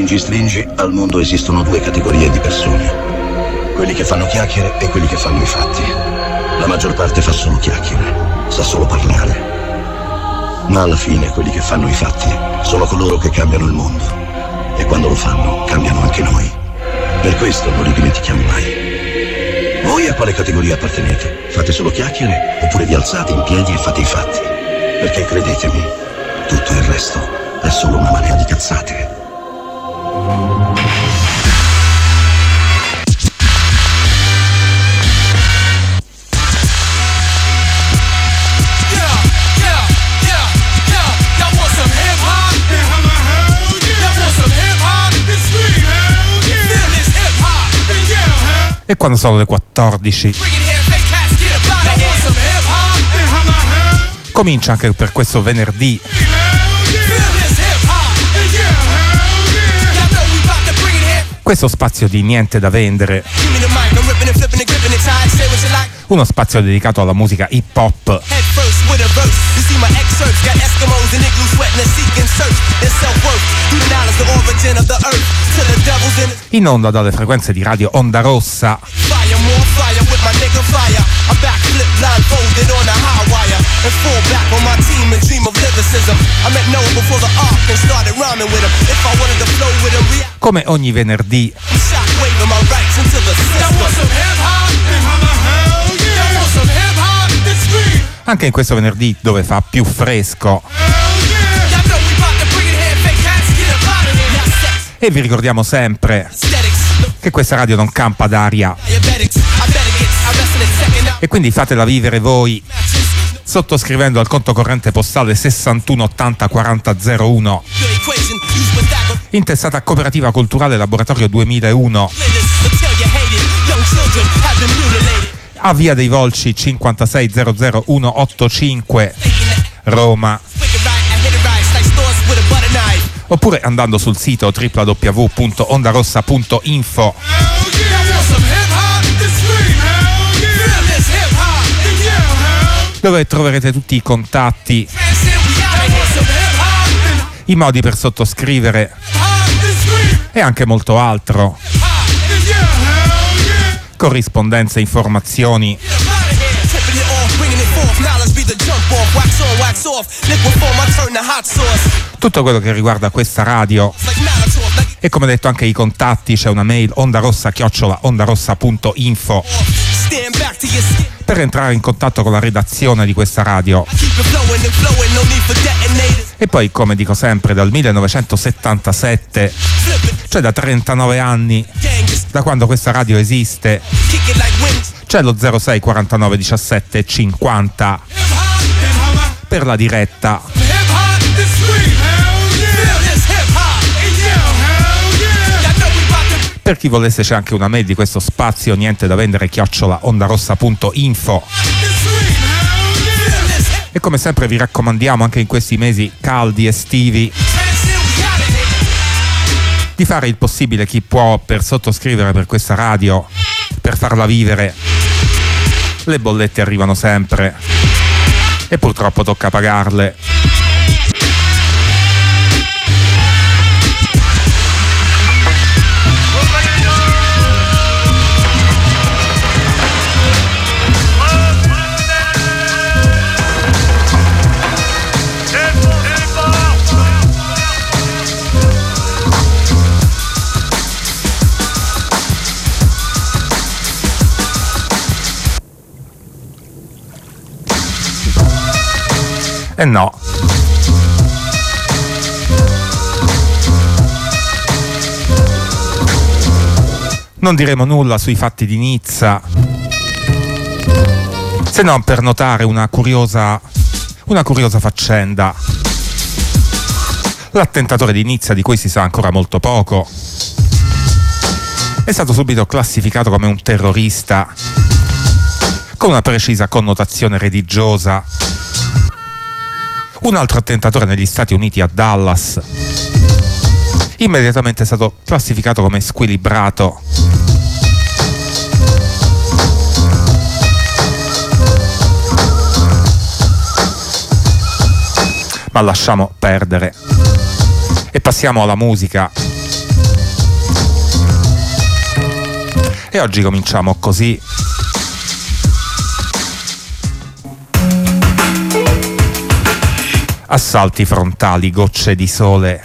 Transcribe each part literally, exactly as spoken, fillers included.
Stringi stringi, al mondo esistono due categorie di persone: quelli che fanno chiacchiere e quelli che fanno i fatti. La maggior parte fa solo chiacchiere, sa solo parlare. Ma alla fine quelli che fanno i fatti sono coloro che cambiano il mondo, e quando lo fanno cambiano anche noi. Per questo non li dimentichiamo mai. Voi a quale categoria appartenete? Fate solo chiacchiere oppure vi alzate in piedi e fate i fatti? Perché credetemi, tutto il resto è solo una marea di cazzate. E quando sono le quattordici comincia anche per questo venerdì questo spazio di Niente da vendere, uno spazio dedicato alla musica hip hop, in onda dalle frequenze di Radio Onda Rossa. Come ogni venerdì, anche in questo venerdì dove fa più fresco, e vi ricordiamo sempre che questa radio non campa d'aria, e quindi fatela vivere voi sottoscrivendo al conto corrente postale sessantuno ottanta quaranta zero uno, intestata Cooperativa Culturale Laboratorio duemilauno, a Via dei Volsci cinquantasei zero zero uno ottantacinque, Roma, oppure andando sul sito w w w punto ondarossa punto info. Dove troverete tutti i contatti, i modi per sottoscrivere e anche molto altro, corrispondenze, informazioni, tutto quello che riguarda questa radio. E come detto anche i contatti, c'è una mail ondarossa chiocciola ondarossa punto info per entrare in contatto con la redazione di questa radio. E poi, come dico sempre, dal millenovecentosettantasette, cioè da trentanove anni, da quando questa radio esiste, c'è lo zero sei quarantanove diciassette cinquanta per la diretta. Per chi volesse c'è anche una mail di questo spazio, niente da vendere chiocciola ondarossa punto info. E come sempre vi raccomandiamo, anche in questi mesi caldi estivi, di fare il possibile chi può per sottoscrivere per questa radio, per farla vivere. Le bollette arrivano sempre e purtroppo tocca pagarle. E eh no. Non diremo nulla sui fatti di Nizza, se non per notare una curiosa, una curiosa faccenda. L'attentatore di Nizza, di cui si sa ancora molto poco, è stato subito classificato come un terrorista con una precisa connotazione religiosa. Un altro attentatore negli Stati Uniti, a Dallas, immediatamente è stato classificato come squilibrato. Ma lasciamo perdere e passiamo alla musica. E oggi cominciamo così. Assalti frontali, gocce di sole.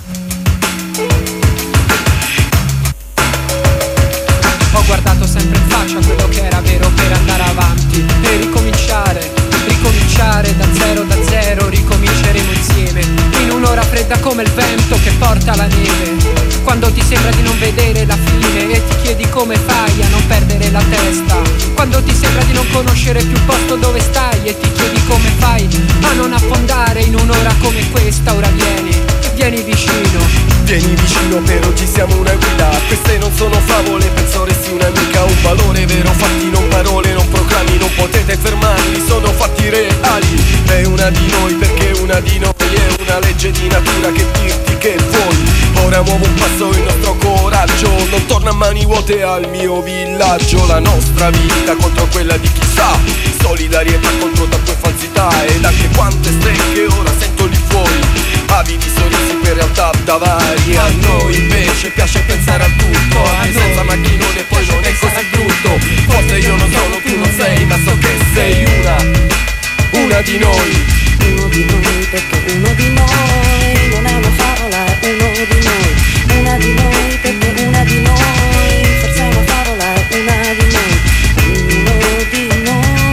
Ho guardato sempre in faccia quello che era vero per andare avanti e ricominciare, ricominciare da zero, da zero, ricominceremo insieme. In un'ora fredda come il vento che porta la neve. Quando ti sembra di non vedere la fine e ti chiedi come fai a non perdere la testa. Quando ti sembra di non conoscere più il posto dove stai e ti chiedi come fai a non affondare in un'ora come questa. Ora vieni, vieni vicino. Vieni vicino, per oggi siamo una guida. Queste non sono favole, penso resti un'amica. Un valore vero, fatti non parole, non proclami, non potete fermarli, sono fatti reali. È una di noi perché una di noi è una legge di natura che dirti che vuoi. Ora muovo un passo, il nostro coraggio non torna a mani vuote al mio villaggio. La nostra vita contro quella di chissà, solidarietà contro tante falsità. Ed anche quante stecche ora sento lì fuori, avidi sorrisi per realtà da varie. A noi invece piace pensare a tutto, anche senza macchinone poi non è così brutto. Forse io non sono, tu non sei, ma so che sei una, una di noi. Uno di noi perché uno di noi non è una favola, è uno di noi. Una di noi perché una di noi, forse è una favola, è una di noi. Uno di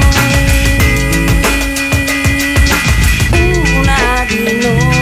noi, una di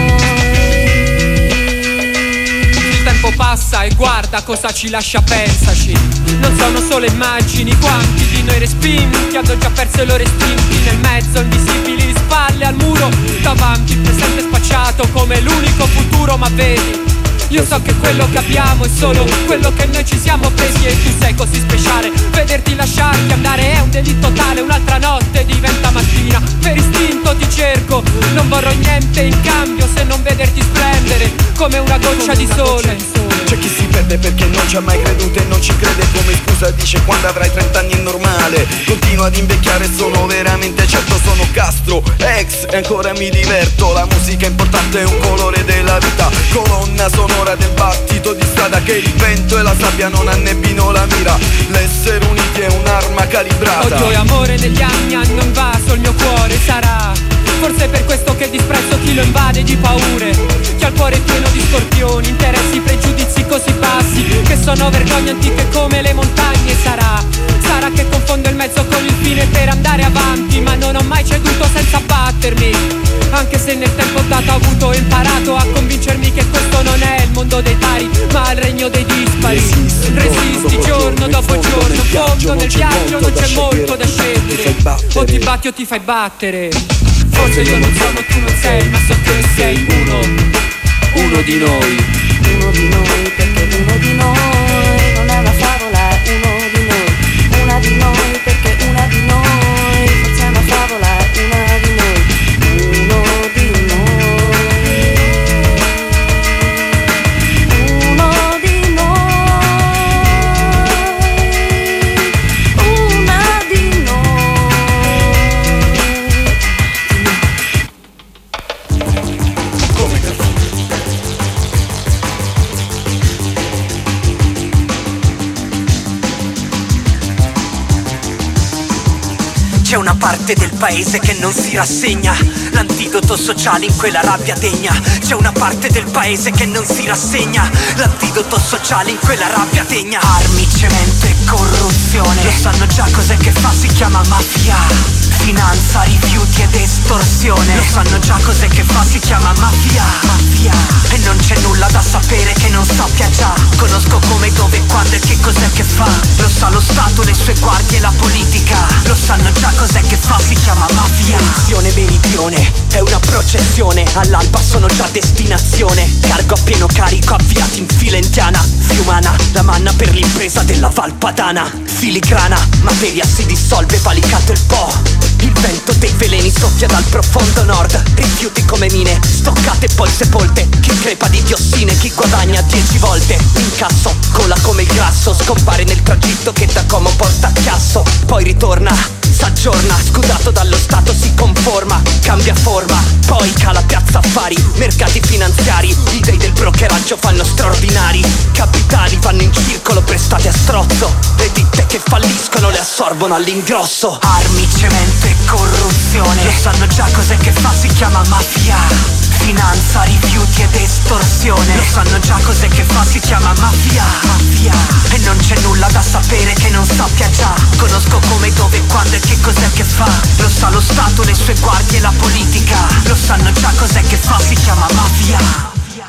noi. Il tempo passa e guarda cosa ci lascia, pensaci. Non sono solo immagini, quanti di noi respinti hanno già perso i loro istinti. Nel mezzo invisibili, spalle al muro, davanti il presente spacciato come l'unico futuro. Ma vedi, io so che quello che abbiamo è solo quello che noi ci siamo presi. E tu sei così speciale, vederti lasciarti andare è un delitto tale. Un'altra notte diventa mattina, per istinto ti cerco. Non vorrò niente in cambio se non vederti splendere come una goccia di sole. C'è chi si perde perché non ci ha mai creduto e non ci crede. Come scusa dice quando avrai trent'anni è normale. Continua ad invecchiare, sono veramente certo. Sono Castro, ex e ancora mi diverto. La musica è importante, è un colore della vita, colonna sonora del battito di strada. Che il vento e la sabbia non annebbino la mira. L'essere uniti è un'arma calibrata. Odio e amore negli anni hanno invaso il mio cuore. Sarà forse per questo che disprezzo chi lo invade di paure, chi ha il cuore pieno di scorpioni, interessi, pregiudizi così bassi che sono vergogne antiche come le montagne. Sarà, sarà che confondo il mezzo con il fine per andare avanti, ma non ho mai ceduto senza battermi. Anche se nel tempo dato ho avuto e imparato a convincermi che questo non è il mondo dei pari, ma il regno dei dispari. Resisti, Resisti giorno dopo giorno, in fondo nel viaggio non c'è molto da scegliere. O ti batti o ti fai battere. Forse io non sono, tu non sei, ma so che sei uno, uno di noi. Uno di noi perché uno di noi non è una favola, è uno di noi. Una di noi perché una di noi, forse è una favola, è una di noi. Uno di noi, uno di noi, una di noi. Come te? C'è una parte del paese che non si rassegna, l'antidoto sociale in quella rabbia degna. C'è una parte del paese che non si rassegna, l'antidoto sociale in quella rabbia degna. Armi, cemento e corruzione, lo sanno già cos'è che fa, si chiama mafia. Finanza, rifiuti ed estorsione, lo sanno già cos'è che fa, si chiama mafia. Mafia. E non c'è nulla da sapere che non sappia già. Conosco come, dove, quando e che cos'è che fa. Lo sa lo Stato, le sue guardie e la politica, lo sanno già cos'è che fa, si chiama mafia. Direzione meridione, è una processione, all'alba sono già destinazione. Cargo a pieno carico, avviati in fila indiana. Fiumana, la manna per l'impresa della Valpadana. Filigrana, materia si dissolve, valicato il po'. Il vento dei veleni soffia dal profondo nord. Rifiuti come mine, stoccate e poi sepolte. Chi crepa di diossine, chi guadagna dieci volte. L'incasso, cola come il grasso, scompare nel tragitto che da Como porta a Chiasso. Poi ritorna, sa già aggiorna, scudato dallo Stato si conforma, cambia forma, poi cala piazza affari, mercati finanziari, i dei del brokeraggio fanno straordinari, capitali vanno in circolo prestate a strozzo, le ditte che falliscono le assorbono all'ingrosso. Armi, cemento e corruzione, lo sanno già cos'è che fa, si chiama mafia. Finanza, rifiuti ed estorsione, lo sanno già cos'è che fa, si chiama mafia. Mafia. E non c'è nulla da sapere che non sappia già. Conosco come, dove, quando e che cos'è che fa. Lo sa lo Stato, le sue guardie e la politica. Lo sanno già cos'è che fa, si chiama mafia.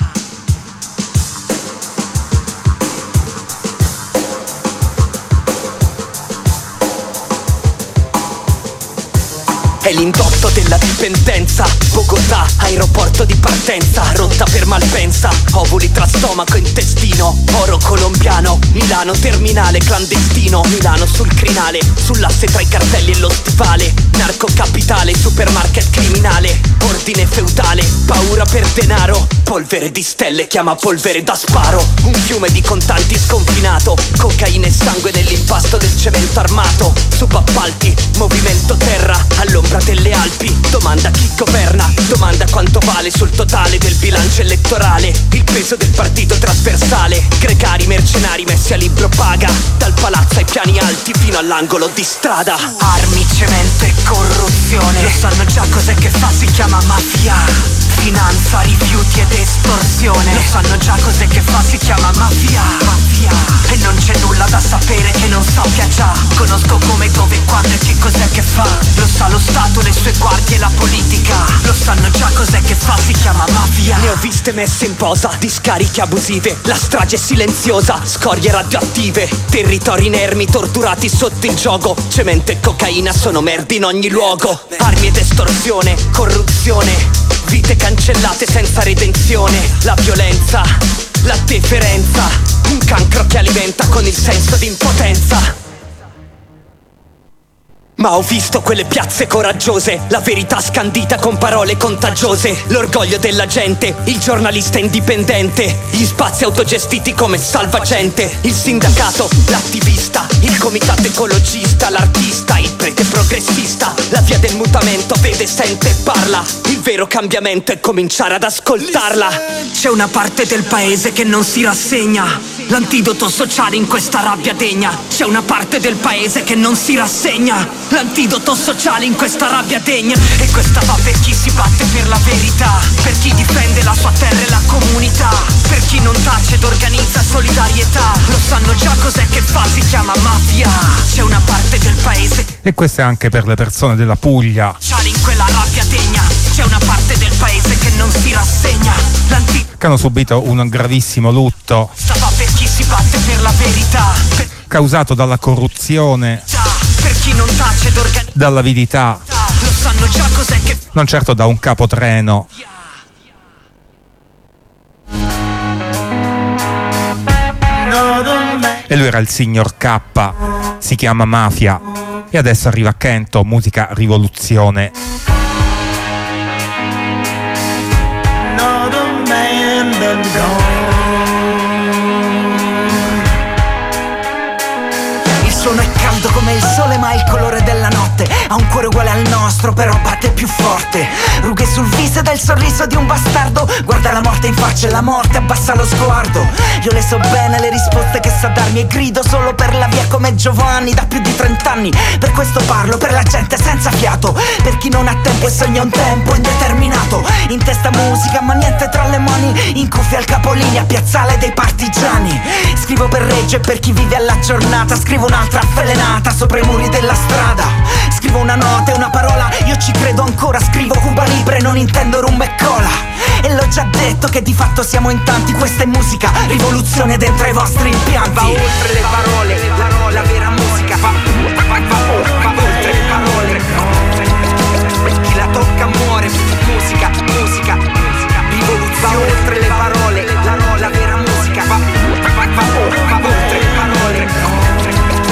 È l'indotto della dipendenza. Bogotà, aeroporto di partenza, rotta per Malpensa, ovuli tra stomaco e intestino, oro colombiano, Milano terminale clandestino, Milano sul crinale, sull'asse tra i cartelli e lo stivale, narcocapitale, supermarket criminale, ordine feudale, paura per denaro, polvere di stelle chiama polvere da sparo, un fiume di contanti sconfinato, cocaina e sangue nell'impasto del cemento armato, subappalti, movimento terra, all'ombra delle Alpi, domanda chi governa, domanda quanto vale sul totale del bilancio elettorale, il peso del partito trasversale, gregari mercenari messi a libro paga, dal palazzo ai piani alti fino all'angolo di strada. Armi, cemento e corruzione, lo sanno già cos'è che fa, si chiama mafia. Finanza, rifiuti ed estorsione, lo sanno già cos'è che fa, si chiama mafia. Mafia. E non c'è nulla da sapere che non sappia già. Conosco come, dove, quando e che cos'è che fa. Lo sa lo Stato, le sue guardie e la politica. Lo sanno già cos'è che fa, si chiama mafia. Ne ho viste messe in posa, discariche abusive, la strage silenziosa, scorie radioattive, territori inermi torturati sotto il gioco, cemento e cocaina sono merdi in ogni luogo. Armi ed estorsione, corruzione, vite cancellate senza redenzione, la violenza, la deferenza, un cancro che alimenta con il senso di impotenza. Ma ho visto quelle piazze coraggiose, la verità scandita con parole contagiose, l'orgoglio della gente, il giornalista indipendente, gli spazi autogestiti come salvagente, il sindacato, l'attivista, il comitato ecologista, l'artista, il prete progressista, la via del mutamento vede, sente e parla, il vero cambiamento è cominciare ad ascoltarla. C'è una parte del paese che non si rassegna, l'antidoto sociale in questa rabbia degna. C'è una parte del paese che non si rassegna, l'antidoto sociale in questa rabbia degna. E questa va per chi si batte per la verità, per chi difende la sua terra e la comunità, per chi non tace ed organizza solidarietà. Lo sanno già cos'è che fa, si chiama mafia. C'è una parte del paese, e questo è anche per le persone della Puglia, sociale in quella rabbia degna. C'è una parte del paese che non si rassegna, l'antidoto che hanno subito un gravissimo lutto va per chi si batte per la verità, per... causato dalla corruzione, per chi non tace ed organizza, dall'avidità, lo sanno già cos'è che, non certo da un capotreno. E lui era il signor K, si chiama Mafia, e adesso arriva Kento, musica rivoluzione. il suono è caldo come il sole ma ha il colore della notte, ha un cuore uguale al nostro però batte più forte, rughe sul viso ed è il sorriso di un bastardo, guarda la morte in faccia e la morte abbassa lo sguardo. Io le so bene le risposte che sa darmi e grido solo per la via come Giovanni da più di trent'anni. Per questo parlo, per la gente senza fiato, per chi non ha tempo e sogna un tempo indeterminato. In testa musica ma niente tra le mani, in cuffia al capolinea, piazzale dei partigiani. Scrivo per Reggio e per chi vive alla giornata, scrivo un'altra avvelenata sopra i muri della strada. Scrivo una nota e una parola, io ci credo ancora, scrivo Cuba Libre, non intendo rum e cola. E l'ho già detto che di fatto siamo in tanti, questa è musica, rivoluzione dentro ai vostri impianti. Va oltre le parole, la, la vera musica va, va, va, va, va oltre le parole. Chi la tocca muore, musica, musica, musica, rivoluzione. Va oltre le parole, la, la vera musica va, va, va, va, va oltre le parole.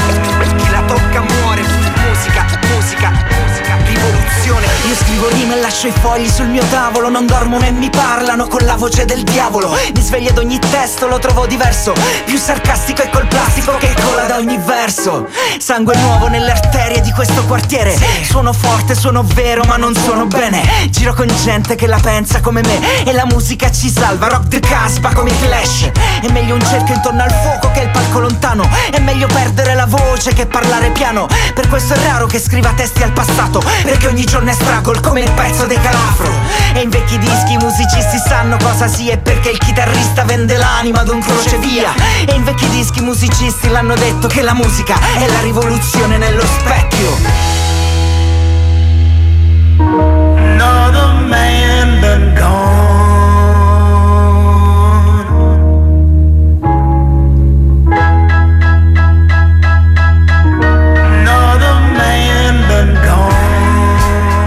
Chi la tocca muore, musica, musica, musica, rivoluzione. Io scrivo rime e la lascio i fogli sul mio tavolo, non dormono e mi parlano con la voce del diavolo. Mi sveglio ad ogni testo, lo trovo diverso, più sarcastico e col plastico che cola da ogni verso. Sangue nuovo nelle arterie di questo quartiere. Suono forte, suono vero ma non suono bene. Giro con gente che la pensa come me e la musica ci salva, rock the caspa come i Clash. È meglio un cerchio intorno al fuoco che il palco lontano. È meglio perdere la voce che parlare piano. Per questo è raro che scriva testi al passato, perché ogni giorno è struggle come il pezzo dei Calafro. E in vecchi dischi i musicisti sanno cosa sia, e perché il chitarrista vende l'anima ad un crocevia. E in vecchi dischi i musicisti l'hanno detto che la musica è la rivoluzione nello specchio. Another man been gone. Another man been gone.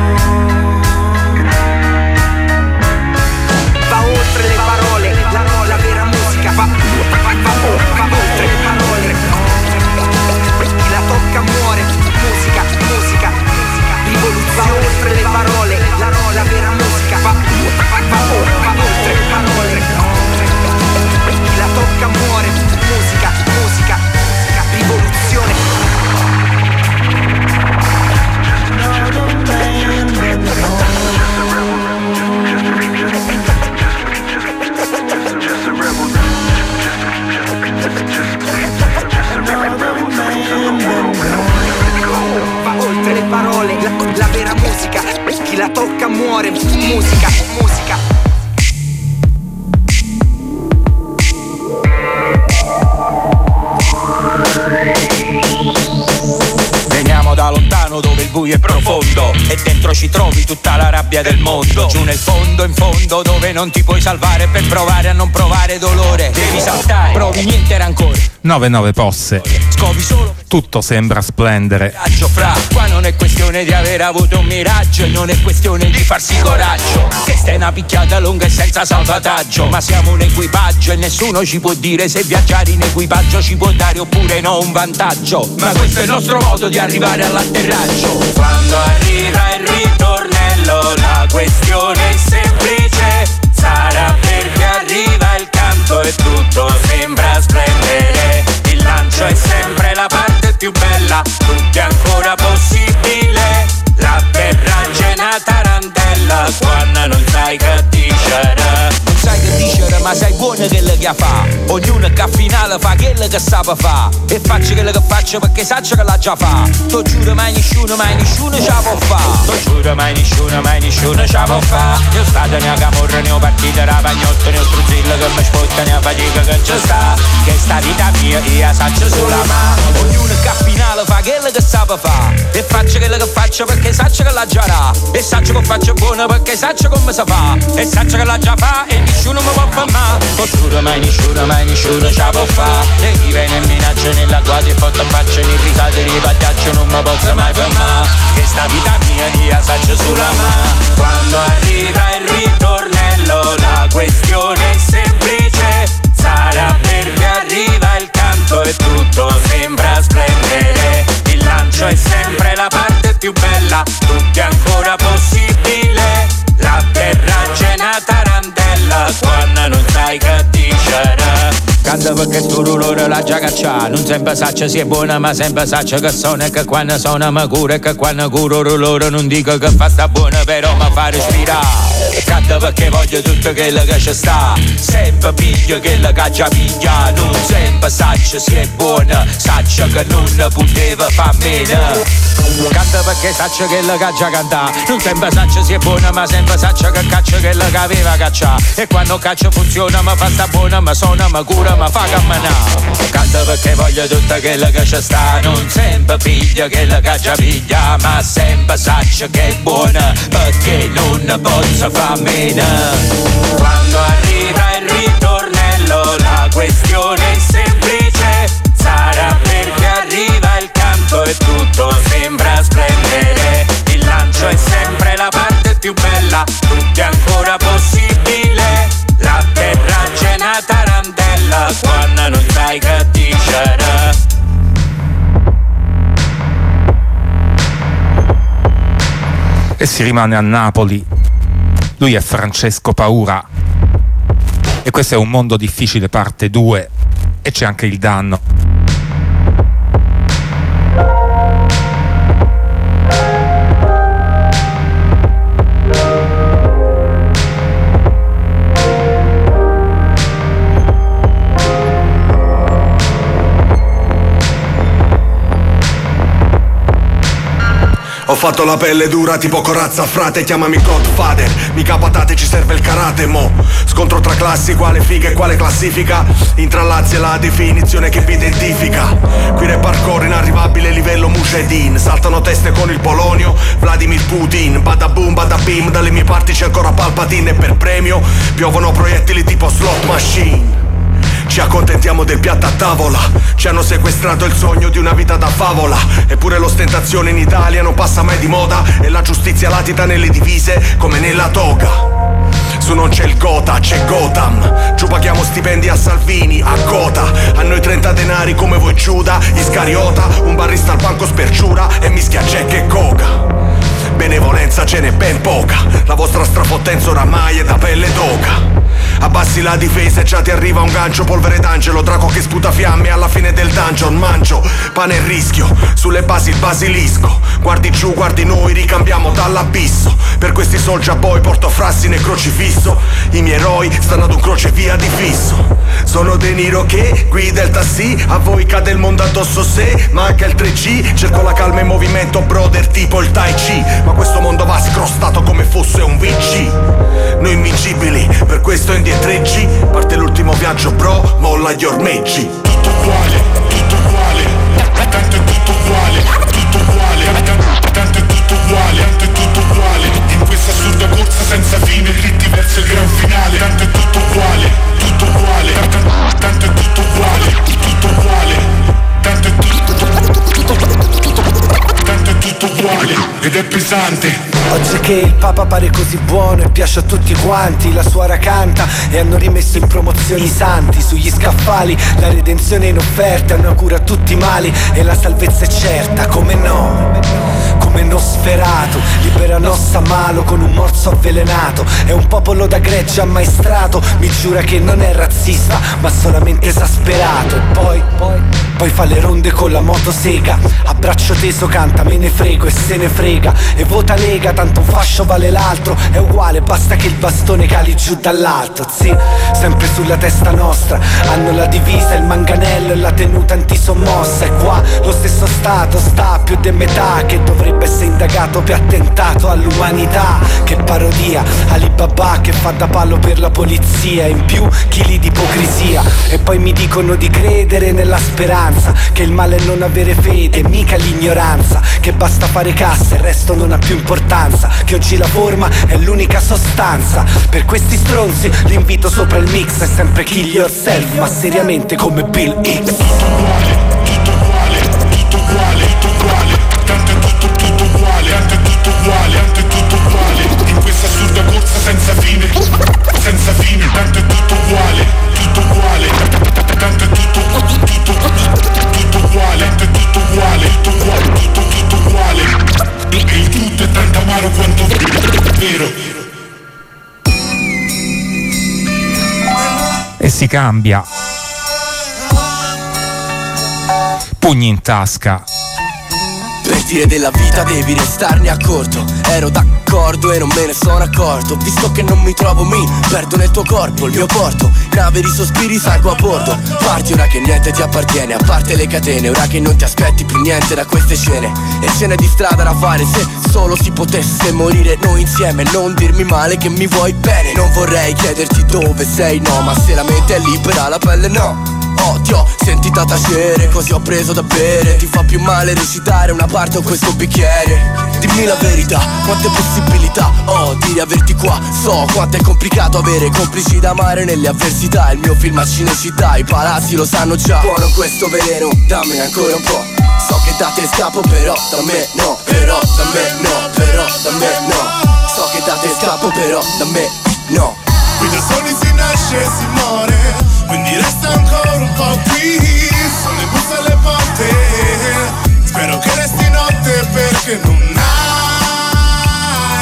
Va oltre le parole, la, la vera musica va, va, va, va, va oltre le parole. Chi la tocca muore, musica, musica, rivoluzione. Va oltre le parole, la, la vera musica va, va, va, va oltre le parole. Chi la tocca muore, musica, musica, rivoluzione. Va oltre le parole, la, la vera musica. Chi la tocca muore, musica, musica. Veniamo da lontano dove il buio è profondo e dentro ci trovi tutta la rabbia del mondo. Giù nel fondo, in fondo, dove non ti puoi salvare. Per provare a non provare dolore devi saltare, provi niente rancore. nove nove Posse. Scovi solo. Tutto sembra splendere. Fra, qua non è questione di aver avuto un miraggio e non è questione di farsi coraggio. Questa è una picchiata lunga e senza salvataggio, ma siamo un equipaggio e nessuno ci può dire se viaggiare in equipaggio ci può dare oppure no un vantaggio. Ma questo è il nostro modo di arrivare all'atterraggio. Quando arriva il ritornello la questione è semplice. Sarà perché arriva il canto e tutto sembra splendere. Il lancio è sempre la parte più bella, tutto è ancora possibile. L'atterraggio è una tarantella quando non sai che dicere. Non sai che dicere ma sai buono quello che fa. Ognuno che a finale fa quello che sa fa. E faccio quello che faccio perché saccio che l'ha già fa. T'ho giuro mai nessuno, mai nessuno ce la può fa. T'ho giuro mai nessuno, mai nessuno ce la può fa. Io stato ne ho camorra, ne ho partita, ne ho pagnotto, ne ho struzzillo che mi spotta, ne ho fatica che ci sta. Che sta vita mia io saccio sulla ma. Ognuno che a finale fa quello che sa fa. E faccio quello che faccio perché saccio che l'ha già ra. E saccio che faccio buono perché saccio come si fa. E saccio che l'ha già fa e nessuno mi può fare ma. T'ho giuro mai nessuno, mai nessuno ce la può fa. E chi viene in minaccia nella quadra e foto in faccia nei risate di pagliaccio non mi posso mai fermare. Che sta vita mia io saccio sulla ma. Quando arriva il ritornello la questione è semplice. Sarà perché arriva il canto e tutto sembra splendere. Il lancio è sempre la parte più bella, tutto è ancora possibile. L'atterraggio è una tarantella quando non sai che dicere. Canta perché tu l'ora la già caccia. Non sempre saccia si è buona ma sempre saccia che sono. E che quando sono mi cura e che quando curo l'ora non dico che fa sta buona però mi fa respirare. Canta perché voglio tutto quello che ci sta. Sempre piglio quello che già piglia. Non sempre saccia si è buona, saccia che non poteva far meno. Canta perché saccia quello che già canta. Non sempre saccia si è buona ma sempre saccia che caccia quello che aveva caccia. E quando caccia funziona mi fa sta buona, mi suona, mi cura, mi fa camminare. Canta perché voglio tutto quello che ci sta. Non sempre piglia quello che già piglia, ma sempre saccia che è buona perché non posso far meno. Quando arriva il ritornello la questione è semplice. Sarà perché arriva il canto e tutto sembra splendere. Il lancio è sempre la parte più bella, tutto è ancora possibile. L'atterraggio è una tarantella quando non sai che dicere. E si rimane a Napoli. Lui è Francesco Paura. E questo è Un mondo difficile parte due. E c'è anche il danno. Ho fatto la pelle dura tipo corazza frate, chiamami Godfather, mica patate, ci serve il karate mo. Scontro tra classi, quale figa e quale classifica, intrallazzi è la definizione che vi identifica. Qui nel parkour inarrivabile livello Mujahedin, saltano teste con il Polonio, Vladimir Putin, bada boom, bada bim, dalle mie parti c'è ancora Palpatine e per premio piovono proiettili tipo slot machine. Ci accontentiamo del piatto a tavola, ci hanno sequestrato il sogno di una vita da favola. Eppure l'ostentazione in Italia non passa mai di moda e la giustizia latita nelle divise come nella toga. Su non c'è il Gotha, c'è Gotham. Giù paghiamo stipendi a Salvini, a Gotha. A noi trenta denari come voi Giuda, Iscariota. Un barista al banco spergiura e mischia Jack e Coca. Benevolenza ce n'è ben poca, la vostra strafottenza oramai è da pelle d'oca. Abbassi la difesa e già ti arriva un gancio, polvere d'angelo, drago che sputa fiamme alla fine del dungeon. Mangio pane e rischio, sulle basi il basilisco. Guardi giù, guardi noi, ricambiamo dall'abisso. Per questi soldier boy porto frassi nel crocifisso. I miei eroi stanno ad un crocevia di fisso. Sono De Niro che guida il tassi, a voi cade il mondo addosso se manca il tre G. Cerco la calma in movimento, brother, tipo il Tai Chi. Ma questo mondo va scrostato come fosse un V C. Noi invincibili, per questo in D tre G. Parte l'ultimo viaggio bro, molla gli ormeggi. Tutto uguale, tutto uguale, tanto è tutto uguale, tutto uguale, tanto è tutto uguale, tanto è tutto uguale. In questa assurda corsa senza fine, dritti verso il gran finale. Tanto è tutto uguale, tutto uguale, tanto è tutto uguale, tutto uguale, tanto è tutto, tanto è tutto uguale ed è pesante. Oggi che il Papa pare così buono e piace a tutti quanti, la suora canta e hanno rimesso in promozione i santi. Sugli scaffali la redenzione in offerta, una cura a tutti i mali e la salvezza è certa. Come no, come Nosferatu, libera Nossa Malo con un morso avvelenato. È un popolo da gregge ammaestrato, mi giura che non è razzista ma solamente esasperato. E poi, poi, poi fa le ronde con la motosega, a braccio teso canta me ne frego e se ne frega. E vota Lega, tanto un fascio vale l'altro, è uguale, basta che il bastone cali giù dall'alto. Sì, sempre sulla testa nostra, hanno la divisa, il manganello e la tenuta antisommossa. E qua lo stesso Stato sta più di metà, che dovrebbe essere indagato per attentato all'umanità. Che parodia, Alibaba che fa da palo per la polizia, in più chili di ipocrisia. E poi mi dicono di credere nella speranza, che il male è non avere fede, mica l'ignoranza, che basta fare cassa e il resto non ha più importanza, che oggi la forma è l'unica sostanza. Per questi stronzi l'invito sopra il mix è sempre kill yourself, ma seriamente come Bill X. Tutto uguale, tutto uguale, tutto uguale, tutto uguale, tanto è tutto tutto uguale, tanto è tutto uguale, tanto è tutto uguale. In questa assurda corsa senza fine, senza fine, tanto è tutto uguale, tutto uguale, tanto è tutto tutto tutto tutto uguale, tanto è tutto uguale, tutto uguale, tutto tutto uguale. E il tutto è tanto amaro quanto vero. E si cambia. Pugni in tasca. Per dire della vita devi restarne accorto. Ero d'accordo e non me ne sono accorto. Visto che non mi trovo mi perdo nel tuo corpo, il mio porto. Nave di sospiri salgo a bordo. Parti ora che niente ti appartiene, a parte le catene. Ora che non ti aspetti più niente da queste scene. E scene di strada da fare se solo si potesse morire noi insieme. Non dirmi male che mi vuoi bene. Non vorrei chiederti dove sei, no. Ma se la mente è libera la pelle no. Oh, ti ho sentita tacere, così ho preso da bere. Ti fa più male recitare una parte o questo bicchiere? Dimmi la verità, quante possibilità ho di riaverti qua. So quanto è complicato avere complici da amare nelle avversità. Il mio film a Cinecittà, i palazzi lo sanno già. Buono questo veleno, dammi ancora un po'. So che da te scappo però da me no. Però da me no, però da me no. So che da te scappo però da me no. Qui da soli si nasce e si muore, quindi resta ancora un po' qui. Sono le busse alle porte, spero che resti notte perché non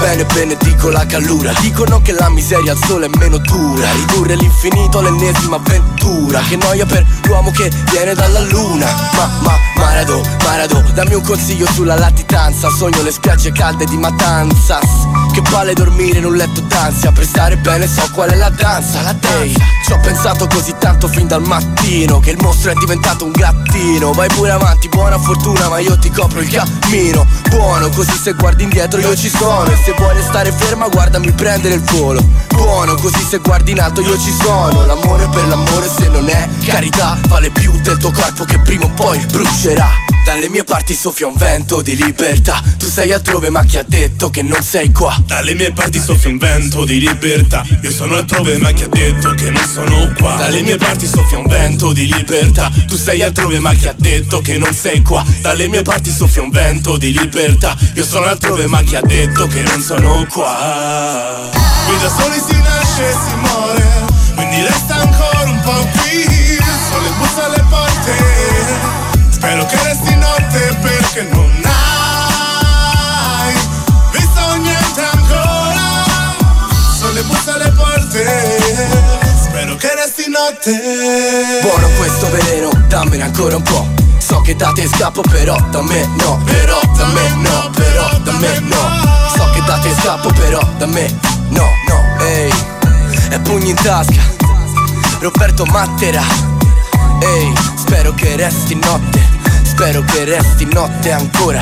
bene benedico la callura. Dicono che la miseria al sole è meno dura. Ridurre l'infinito all'ennesima avventura. Che noia per l'uomo che viene dalla luna. Ma, ma, Marado, Marado, dammi un consiglio sulla latitanza. Sogno le spiagge calde di Matanzas. Che palle dormire in un letto d'ansia. Per stare bene so qual è la danza. La day, ci ho pensato così tanto fin dal mattino che il mostro è diventato un grattino. Vai pure avanti, buona fortuna, ma io ti copro il cammino. Buono, così se guardi indietro io ci sono. E se vuoi restare ferma guardami prendere il volo. Buono, così se guardi in alto io ci sono. L'amore per l'amore, se non è carità, vale più del tuo corpo che prima o poi brucerà. Dalle mie parti soffia un vento di libertà. Tu sei altrove ma chi ha detto che non sei qua? Dalle mie parti soffia un vento di libertà. Io sono altrove ma chi ha detto che non sono qua? Dalle mie parti soffia un vento di libertà. Tu sei altrove ma chi ha detto che non sei qua? Dalle mie parti soffia un vento di libertà. Io sono altrove ma chi ha detto che non sono qua? Qui da soli si nasce e si muore, quindi resta ancora un po' qui. Il sole bussa alle porte. Spero che resti notte perché non hai visto niente ancora. Sole bussa alle porte. Spero che resti notte. Buono questo veleno, dammene ancora un po'. So che da te scappo però da me no. Però da me no, però da me no. So che da te scappo però da me no, no, ehi. E pugni in tasca, Roberto Mattera. Ehi, spero che resti notte. Spero che resti notte ancora.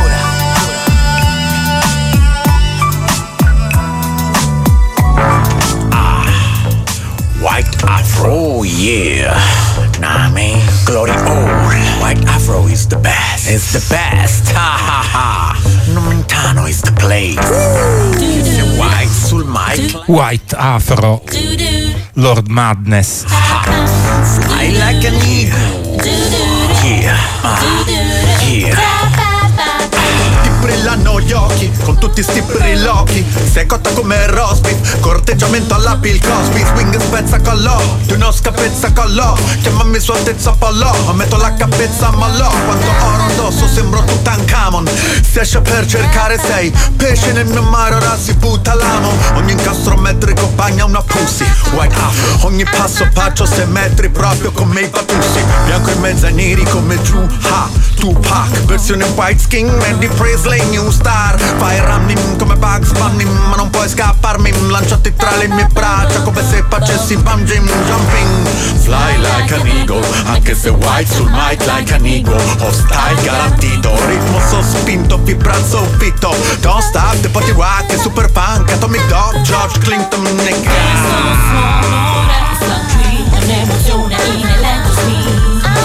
Ah, White Afro, oh yeah. Nah man, glory old. White Afro is the best. It's the best. Ha ha ha. Nomentano is the place. C'è White sul mic. White Afro, Lord Madness. Fly like an eagle. Yeah, uh, yeah. Ti brillano gli occhi con tutti sti brilocchi. Sei cotta come roast, corteggiamento alla Bill Cosby. Swing spezza collò, di uno scapezza collò. Chiamami sua altezza Pollò, ma metto la cappezza malò. Quanto oro addosso sembro Tutankhamon. Si esce per cercare sei pesci nel mio mare, ora si butta l'amo. Ogni incastro metrico bagna una pussy. White Afro, ogni passo faccio sei metri proprio come i patussi. Bianco in mezzo ai neri come Drew Ha, Tupac. Versione white skin, Mandy Presley, new star. Fai running come Bugs Bunny, ma non puoi scapparmi. Lanciati tra le mie braccia come se facessi bungee jumping. Fly like an eagle, anche se white sul mic like an eagle. Hostile garantito, ritmo sospinto, vibranza soffitto. Don't stop, the party rock, è super funk. Atomic Dog, George Clinton, nigga. Questo suono resta qui, è un'emozione in elettrosmith.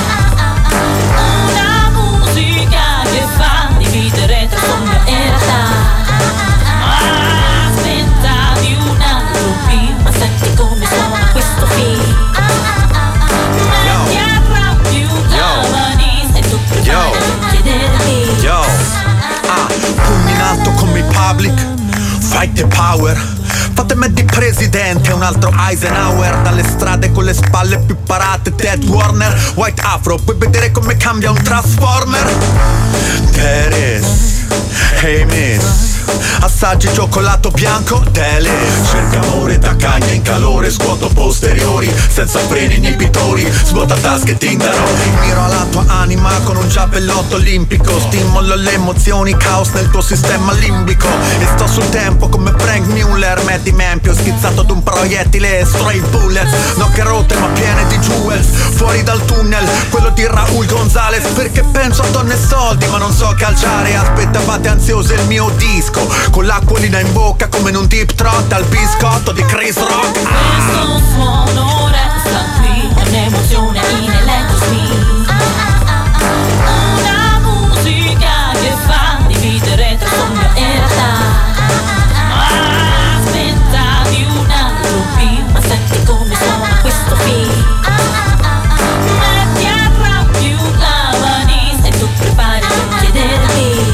Una musica che fa dividere tra sogno e realtà. Aspettavi un altro film, ma senti come suona questo film. Metti a rap più giovani, sei tu prepari a chiedermi. Yo, ah, pugni in alto come i Public. Fight the power. Fatemi di presidente, un altro Eisenhower. Dalle strade con le spalle più parate, Ted Warner. White Afro, puoi vedere come cambia un Transformer. There is, hey miss. Assaggi cioccolato bianco, delish. Cerca amore da cagna in calore, scuoto posteriori, senza freni inibitori, svuota tasche e ti darò. Miro alla tua anima con un giavellotto olimpico. Stimolo le emozioni, caos nel tuo sistema limbico. E sto sul tempo come Frank Mueller, Maddie Mempio, schizzato ad un proiettile, straight bullets. Nocche rotte ma piene di jewels, fuori dal tunnel, quello di Raul Gonzalez. Perché penso a donne e soldi ma non so calciare. Aspettavate ansiose il mio disco, con l'acquolina in bocca come in un deep throat al biscotto di Chris Rock. Questo suono resta qui, è un'emozione in elettrosmith. Una musica che fa dividere tra sogno e realtà. Aspettavi un altro film, ma senti come suona questo film. Metti a rap più giovani, sei tu prepari a chiedermi.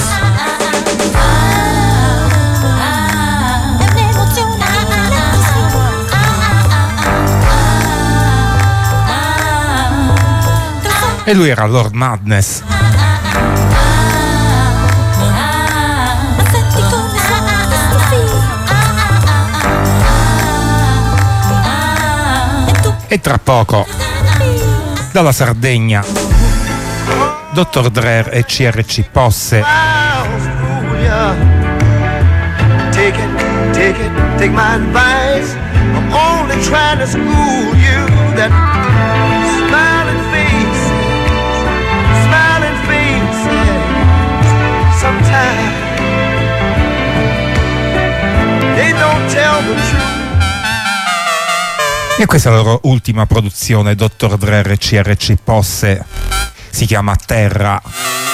E lui era Lord Madness. E tra poco, dalla Sardegna, dottor Dre e C R C Posse. Take it, take it, take my advice. I'm only trying to school you that smiling faces, smiling faces. Sometimes they don't tell the truth. E questa è la loro ultima produzione, dottor Dre e C R C Posse. Si chiama Terra.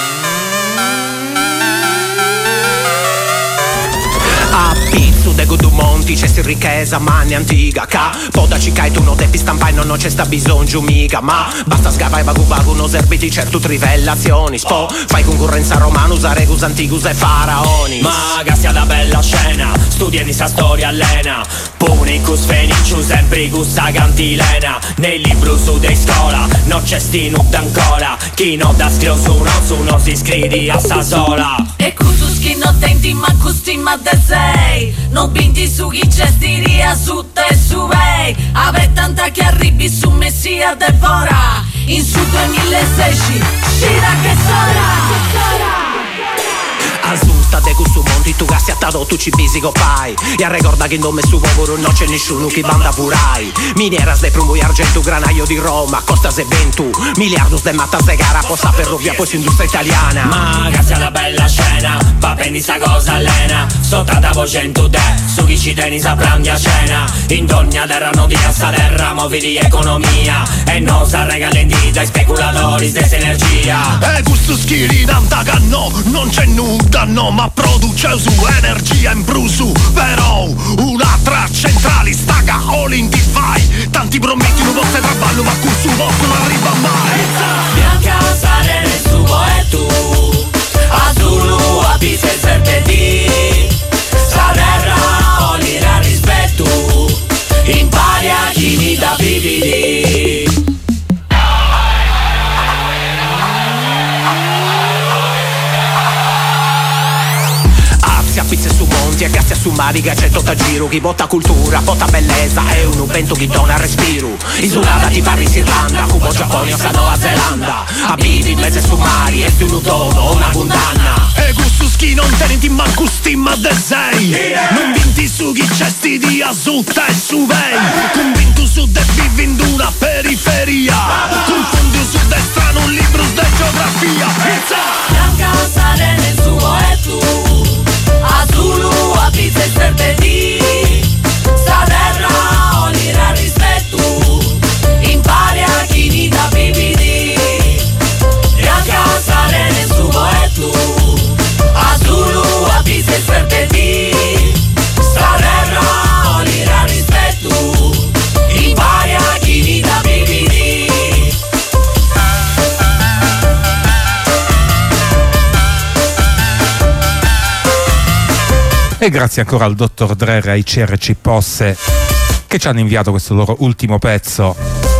A pizzu de Gudumonti c'è si ricchezza mani antica ca poda ci cai tu no devi stampare non c'è sta bisogno mica ma basta scava e vagu vagu no serbiti certo trivellazioni spo fai concorrenza romana usare gus antigus e faraoni ma gassia da bella scena studiani sta storia allena punicus fenicius sempre gusta cantilena nei libri su dei scuola non c'è sti noob ancora chi non da scrivo su uno su uno si iscrivi a sta sola e cusus chi non tenti ma custi ma de sei non vinti su chi gestiria su te su ei ave tanta che arrivi su messia devora in su duemilasedici scira che sarà Asusta de questo monti tu gassi attato tu ci bisico pai e a ricorda che in nome su povero non c'è nessuno che banda purai mineras de prumo e argento granaio di Roma costa se ventu miliardos de matta se gara posta ferrovia poi su industria italiana ma gassi alla bella scena va prendi sta cosa allena sotto da voce tu de su chi ci teni sa prandi a cena in dogna terra no di sta terra movi di economia e non sa regalenti dai speculatori stessa energia e questo schiri tanta che no non c'è nulla no ma produce su energia in brusu però un'altra centrale staga all in ti fai tanti prometti non posso traballo ma con su posto non arriva mai bianca sarene su e tu azzurro a pizza e serpenti sta terra olira rispetto impari a chi mi dà brividi a pizze su monti e gassi su mari che c'è tutta giro chi botta cultura, botta bellezza è un vento che dona respiro isolata ti parli Irlanda, Cuba, Giappone o Nuova Zelanda a vivi in mezzo su mari e tu un dono una condanna e questo ski non tenenti manco stima de sei non vinti su chi cesti di asutta e su vei convinto su de vivi in una periferia confondi su destra un libro de geografia bianca sarene su e tu Azzurro a pizza e serpenti sta terra olira rispetto impari a chi mi dà brividi bianca sarene su e tu Azzurro a pizza e serpenti sta terra olira rispetto impari a chi mi dà brividi E grazie ancora al dottor Dre e ai C R C Posse che ci hanno inviato questo loro ultimo pezzo.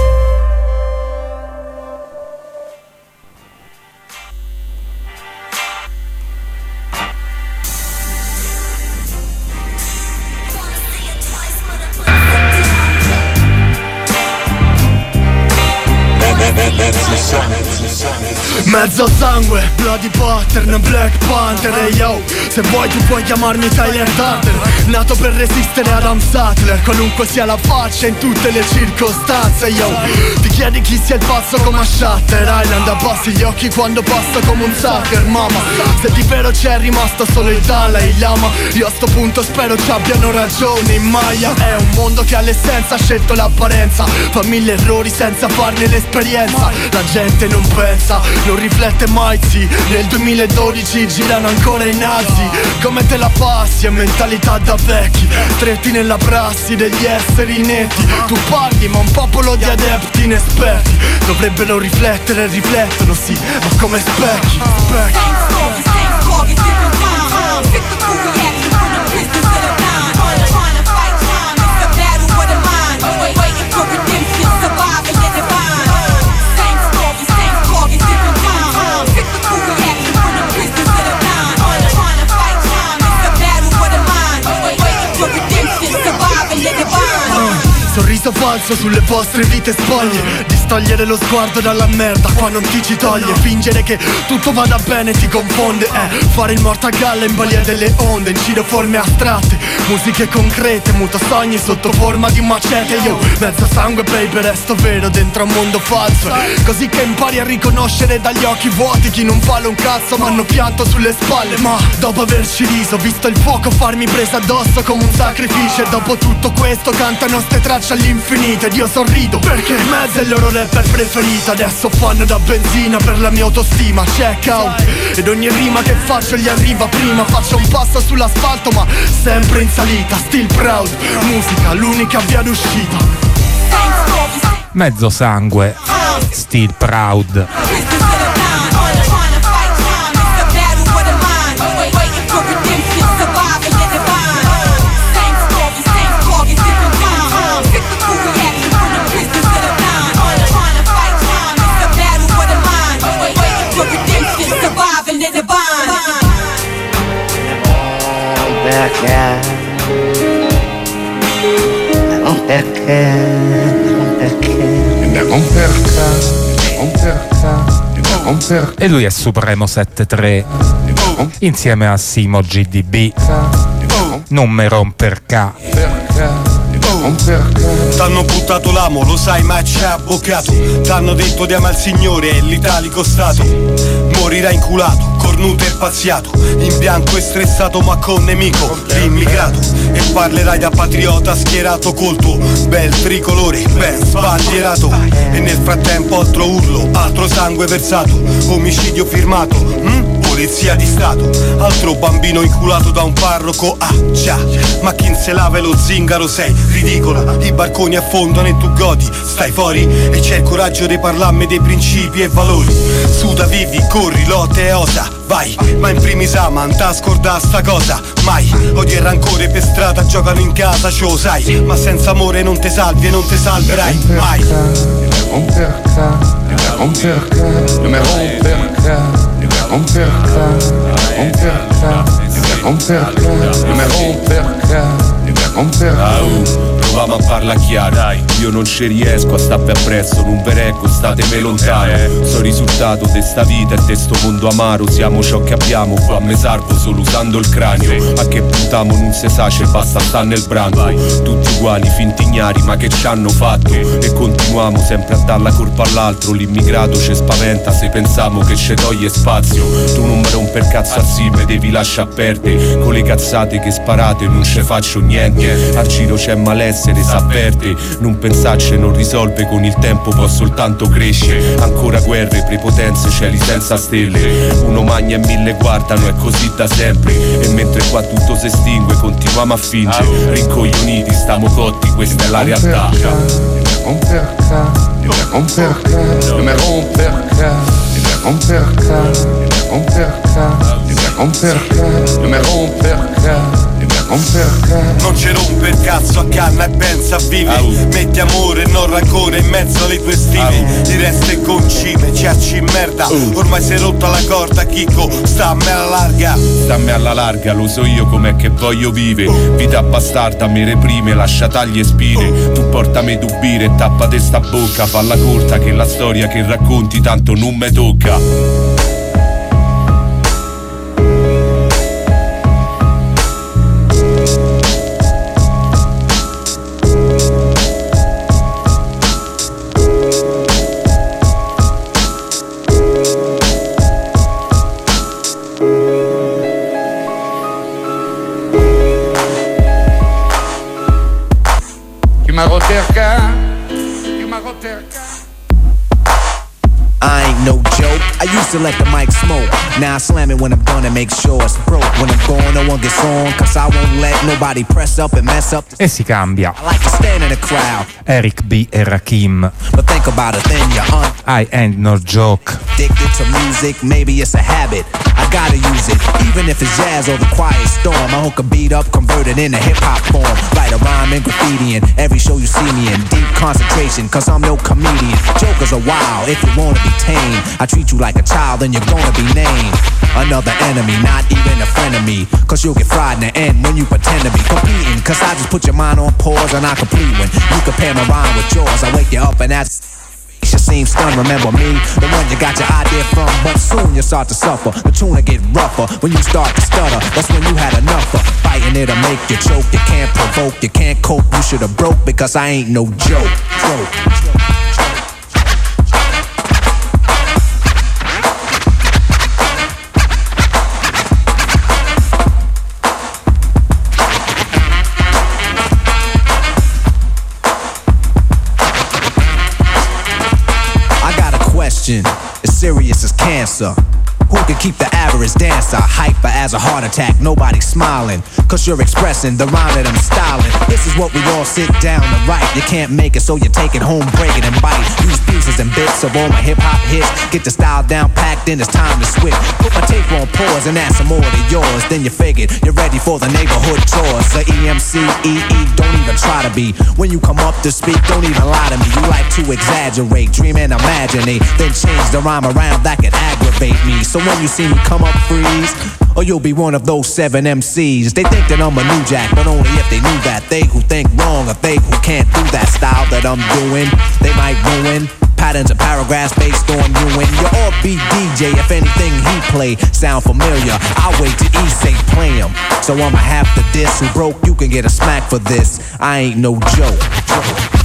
Mezzo sangue, Bloody Pattern, Black Panther e yo, se vuoi tu puoi chiamarmi Tyler Durden, nato per resistere ad Adam Sattler, qualunque sia la faccia in tutte le circostanze yo. Ti chiedi chi sia il passo come a Shutter Island, abbassi gli occhi quando passo come un sucker mama. Se di vero c'è rimasto solo il Dalai Lama, io a sto punto spero ci abbiano ragione in Maya. È un mondo che all'essenza ha scelto l'apparenza, fa mille errori senza farne l'esperienza. La gente non pensa, non riflette mai sì. Nel duemiladodici girano ancora i nazi. Come te la passi a mentalità da vecchi, stretti nella prassi degli esseri netti. Tu parli ma un popolo di adepti inesperti dovrebbero riflettere e riflettono sì, ma come specchi, specchi. Sorriso falso addosso sulle vostre vite spoglie. Distogliere lo sguardo dalla merda, qua non ti ci toglie. Fingere che tutto vada bene ti confonde. Eh, fare il mortagalla in balia delle onde. Incido forme astratte, musiche concrete. Muto sogni sotto forma di macete. Io, mezzo sangue baby, resto vero dentro un mondo falso. Così che impari a riconoscere dagli occhi vuoti chi non vale un cazzo ma hanno pianto sulle spalle. Ma dopo averci riso, ho visto il fuoco farmi presa addosso come un sacrificio. E dopo tutto questo cantano ste tracce all'infinito. Ed io sorrido perché mezzo è il loro rapper preferito. Adesso fanno da benzina per la mia autostima. Check out. Ed ogni rima che faccio gli arriva prima. Faccio un passo sull'asfalto ma sempre in salita. Still proud, musica l'unica via d'uscita. Mezzo sangue, still proud. Perché? Non perché? Non perché? Non perché? Non perché? Non perché? E lui è Supremo settantatré insieme a Simo G D B. Non me romper ca. T'hanno buttato l'amo, lo sai ma c'è avvocato. T'hanno detto di amare il Signore e l'italico stato. Morirai inculato, cornuto e pazziato, in bianco e stressato ma con nemico l'immigrato. E parlerai da patriota schierato col tuo bel tricolore ben sbandierato. E nel frattempo altro urlo, altro sangue versato, omicidio firmato, hm? Polizia di Stato, altro bambino inculato da un parroco. Ah già, ma chi se lava lo zingaro sei ridicola. I barconi affondano e tu godi, stai fuori e c'è il coraggio di parlarmi dei principi e valori. Suda, vivi, corri, lotte e osa, vai, ma in primis ama, non t'ha scordà sta cosa mai. Odio e rancore per strada, giocano in casa, ce lo sai, ma senza amore non te salvi e non te salverai mai. Non perché? Non perché? Non perché? Non perché? Non perché? Non perché? Non perché? Non perché? Proviamo a parla chiaro, dai. Io non ci riesco a starvi appresso, non ve reggo, statemi lontano. Sono risultato de sta vita e de sto mondo amaro. Siamo ciò che abbiamo, qua me salvo solo usando il cranio. A che puntiamo non se sa, c'è basta sta nel branco. Tutti uguali, finti ignari, ma che ci hanno fatto? E continuiamo sempre a dar la colpa all'altro. L'immigrato ci spaventa se pensiamo che ci toglie spazio. Tu non mi romper cazzo assieme, devi lasciar perdere. Con le cazzate che sparate non ce faccio niente. Al giro c'è malessere, s'avverte. Non pensarci non risolve, con il tempo può soltanto crescere. Ancora guerre, prepotenze, cieli senza stelle. Uno magna e mille guardano, è così da sempre. E mentre qua tutto si estingue continuiamo a fingere. Rincoglioniti, stiamo cotti, questa è la realtà. Non perché? Non perché? Non perché? Non perché? Non perché? Non perché? Non perché? Non perché? Non ci rompe il cazzo a canna e pensa a vivere. Metti amore e non rancore in mezzo alle tue stime. Di resto e concime, ciacci merda. Ormai si è rotta la corda, Chicco, stammi alla larga. Stammi alla larga, lo so io com'è che voglio vivere. Vita bastarda, mi reprime, lascia taglie e spine. Tu portami tu bire e tappate sta bocca. Falla corta che la storia che racconti tanto non me tocca. I ain't no joke, I used to let the mic smoke. Now I slam it when I'm done and make sure it's broke. When I'm gone no one gets on, cause I won't let nobody press up and mess up. E si cambia. I like to stand in the crowd. Eric B e Rakim. But think about it then you're un- I ain't no joke. Addicted to music, maybe it's a habit. I gotta use it, even if it's jazz or the quiet storm. I hook a beat up, convert it into hip-hop form. Write a rhyme and graffiti in every show you see me in. Deep concentration, cause I'm no comedian. Jokers are wild, if you wanna be tame. I treat you like a child, then you're gonna be named another enemy, not even a friend of me. Cause you'll get fried in the end when you pretend to be competing. Cause I just put your mind on pause and I complete when you compare my rhyme with yours. I wake you up and that's you seem stunned, remember me, the one you got your idea from. But soon you start to suffer, the tune will get rougher. When you start to stutter, that's when you had enough of fighting it'll make you choke. You can't provoke, you can't cope, you should've broke. Because I ain't no joke, joke, joke. As serious as cancer. Who can keep the average dancer hyper as a heart attack? Nobody's smiling, cause you're expressing the rhyme that I'm styling. This is what we all sit down to write. You can't make it, so you take it home, break it and bite. Use pieces and bits of all my hip-hop hits. Get the style down packed, then it's time to switch. Put my tape on pause and add some more to yours. Then you figured you're ready for the neighborhood chores. The E M C, E E, don't even try to be. When you come up to speak, don't even lie to me. You like to exaggerate, dream and imaginate, then change the rhyme around, that could aggravate me. So when you see me come up, freeze, or you'll be one of those seven M Cs. They think that I'm a new jack, but only if they knew that. They who think wrong, or they who can't do that style that I'm doing, they might ruin patterns and paragraphs based on you and your offbeat D J. If anything he play sound familiar, I'll wait till he say play him. So I'ma have to diss. Who broke, you can get a smack for this. I ain't no joke. joke.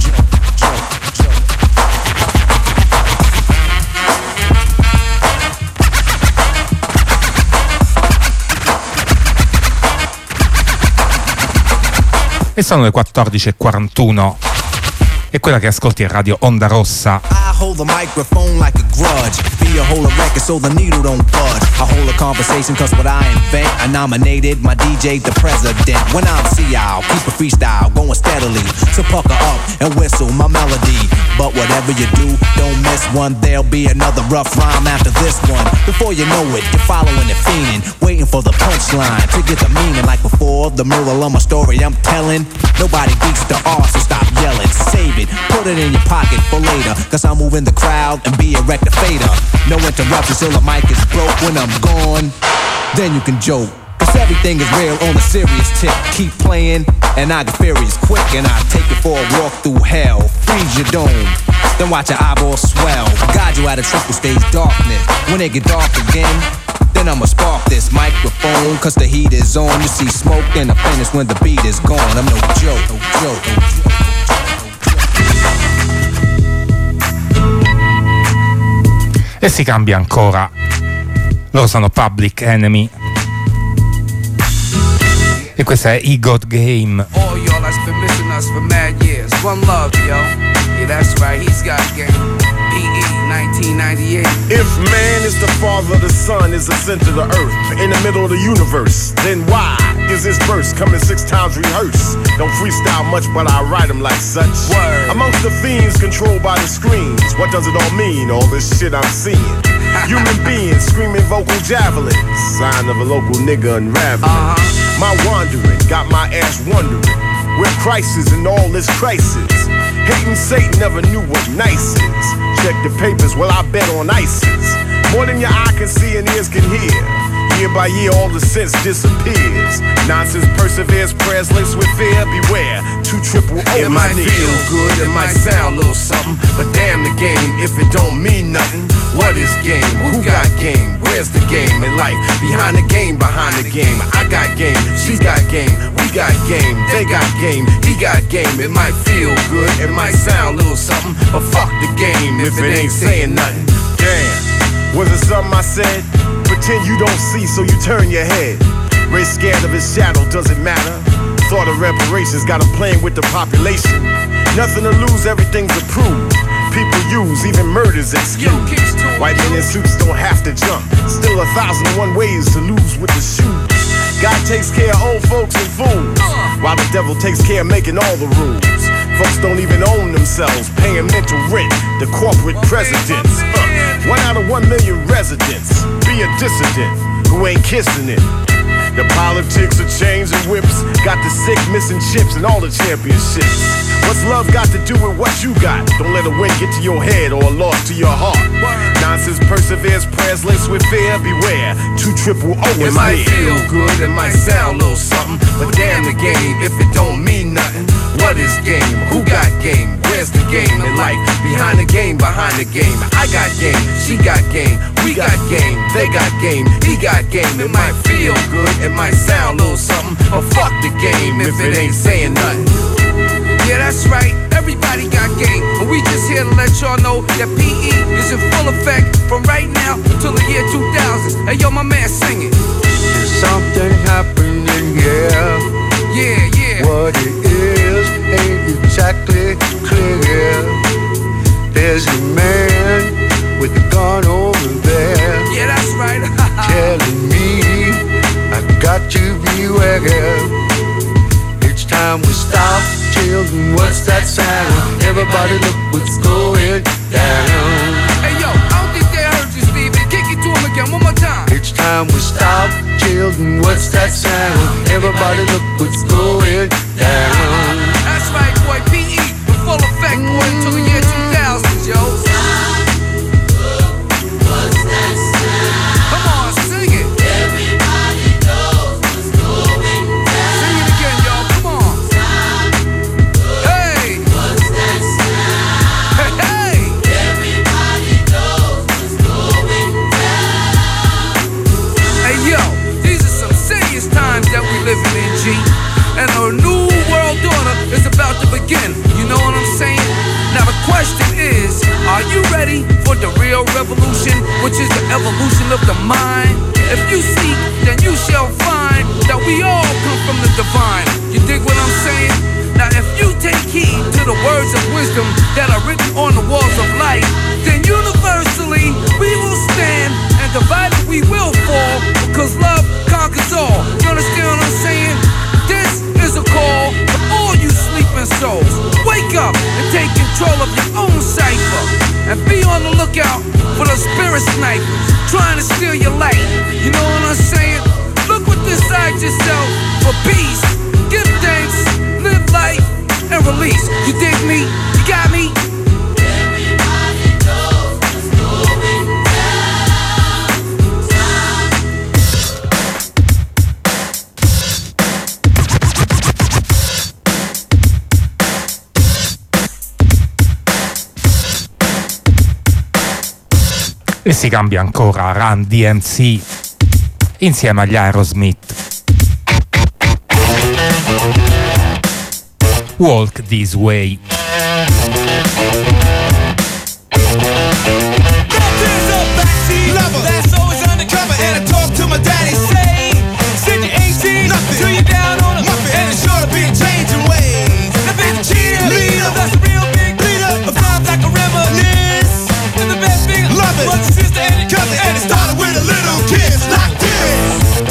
E sono le quattordici e quarantuno. E quella che ascolti è Radio Onda Rossa. I hold the microphone like a grudge. Be a hold a record so the needle don't budge. I hold a conversation cause what I invent, I nominated my D J the president. When I'm C I'll keep a freestyle going steadily. So pucker up and whistle my melody. But whatever you do, don't miss one. There'll be another rough rhyme after this one. Before you know it, you're following it, fiending, waiting for the punchline to get the meaning. Like before, the moral of my story I'm telling. Nobody beats the R, so stop yelling. Save it, put it in your pocket for later. Cause I'm moving the crowd and be a rectificator. No interruptions till the mic is broke. When I'm gone, then you can joke. Cause everything is real on a serious tip. Keep playing and I get furious quick. And I take it for a walk through hell. Freeze your dome, then watch your eyeballs swell. Guide you out of triple stage darkness. When it get dark again, then I'ma spark this microphone. Cause the heat is on. You see smoke and I finish when the beat is gone. I'm no joke, no joke, no joke. E si cambia ancora. Loro sono Public Enemy. E questa è E Got Game. All y'all that's been missing us for mad years. One love, yo. Yeah, that's right, he's got game. P E nineteen ninety-eight. If man is the father, the sun is the center of the earth, in the middle of the universe, then why is this verse coming six times rehearsed? Don't freestyle much, but I write them like such. Word. Amongst the fiends controlled by the screens, what does it all mean, all this shit I'm seeing? Human beings screaming vocal javelins, sign of a local nigga unraveling. Uh-huh. My wandering got my ass wondering where Christ is in all this crisis. Hating Satan never knew what nice is. Check the papers, well I bet on ISIS. More than your eye can see and ears can hear. Year by year all the sense disappears. Nonsense perseveres, prayers laced with fear. Beware, two triple O. It might feel good, it might sound a little something, but damn the game if it don't mean nothing. What is game? Who got game? Where's the game in life? Behind the game, behind the game. I got game, she got game, we got game, they got game, he got game. It might feel good, it might sound a little something, but fuck the game if it ain't saying nothing. Damn, was it something I said? Pretend you don't see, so you turn your head. Race scared of his shadow, doesn't matter. Thought of reparations, got him playing with the population. Nothing to lose, everything's approved. People use, even murders excuse. White men in suits don't have to jump. Still a thousand and one ways to lose with the shoes. God takes care of old folks and fools, while the devil takes care of making all the rules. Folks don't even own themselves, paying mental rent to corporate presidents. Uh, one out of one million residents be a dissident who ain't kissing it. The politics of chains and whips got the sick missing chips and all the championships. What's love got to do with what you got? Don't let a win get to your head or a loss to your heart. Nonsense perseveres, prayers laced with fear. Beware, two triple O is It might near. feel good, it might sound a little something, but damn the game if it don't mean nothing. What is game? Who got game? Where's the game in life? Behind the game, behind the game. I got game, she got game, we got game, they got game, he got game. It might feel good, it might sound a little something, but fuck the game if it ain't saying nothing. Yeah, that's right, everybody got game, but we just here to let y'all know that P E is in full effect from right now till the year two thousand. Hey yo, my man, sing it. There's something happening here. Yeah, yeah. What it is ain't exactly clear. There's a man with a gun over there. Yeah, that's right. Telling me I got to beware. Each time we stop, children, what's that sound? Everybody look what's going down. Hey yo, I don't think they heard you, Steven. Kick it to him again, one more time. Each time we stop, children, what's that sound? Everybody look what's going down. That's right, boy, P E, in full effect, boy, until the year two thousand, yo. What's that sound? Come on, sing it. Everybody knows what's going down. Sing it again, y'all, come on. Hey. What's that sound? Hey, hey. Everybody knows what's going down. Hey, yo, these are some serious times that we living in, G. And a new world order is about to begin. You know what I'm saying? Now the question is, are you ready for the real revolution, which is the evolution of the mind? If you seek, then you shall find that we all come from the divine. You dig what I'm saying? Now if you take heed to the words of wisdom that are written on the walls of life, then universally we will stand, and divided we will fall, because love conquers all. You understand what I'm saying? This is a call for all you sleeping souls. Wake up and take control of your own cipher, and be on the lookout for the spirit snipers trying to steal your light. You know what I'm saying? Look within yourself for peace. Give thanks, live life, and release. You dig me? You got me? Everybody knows what's going E si cambia ancora Run D M C insieme agli Aerosmith. Walk This Way. That's always undercover, and I talk to my daddy, say, send your eighteen, till you're down on him, and it's sure to be a changing ways. The big cheerleader, that's a real big leader, of times like a reminisce. And the best thing, love it, was your sister and your cousin, and it started with a little kiss like this.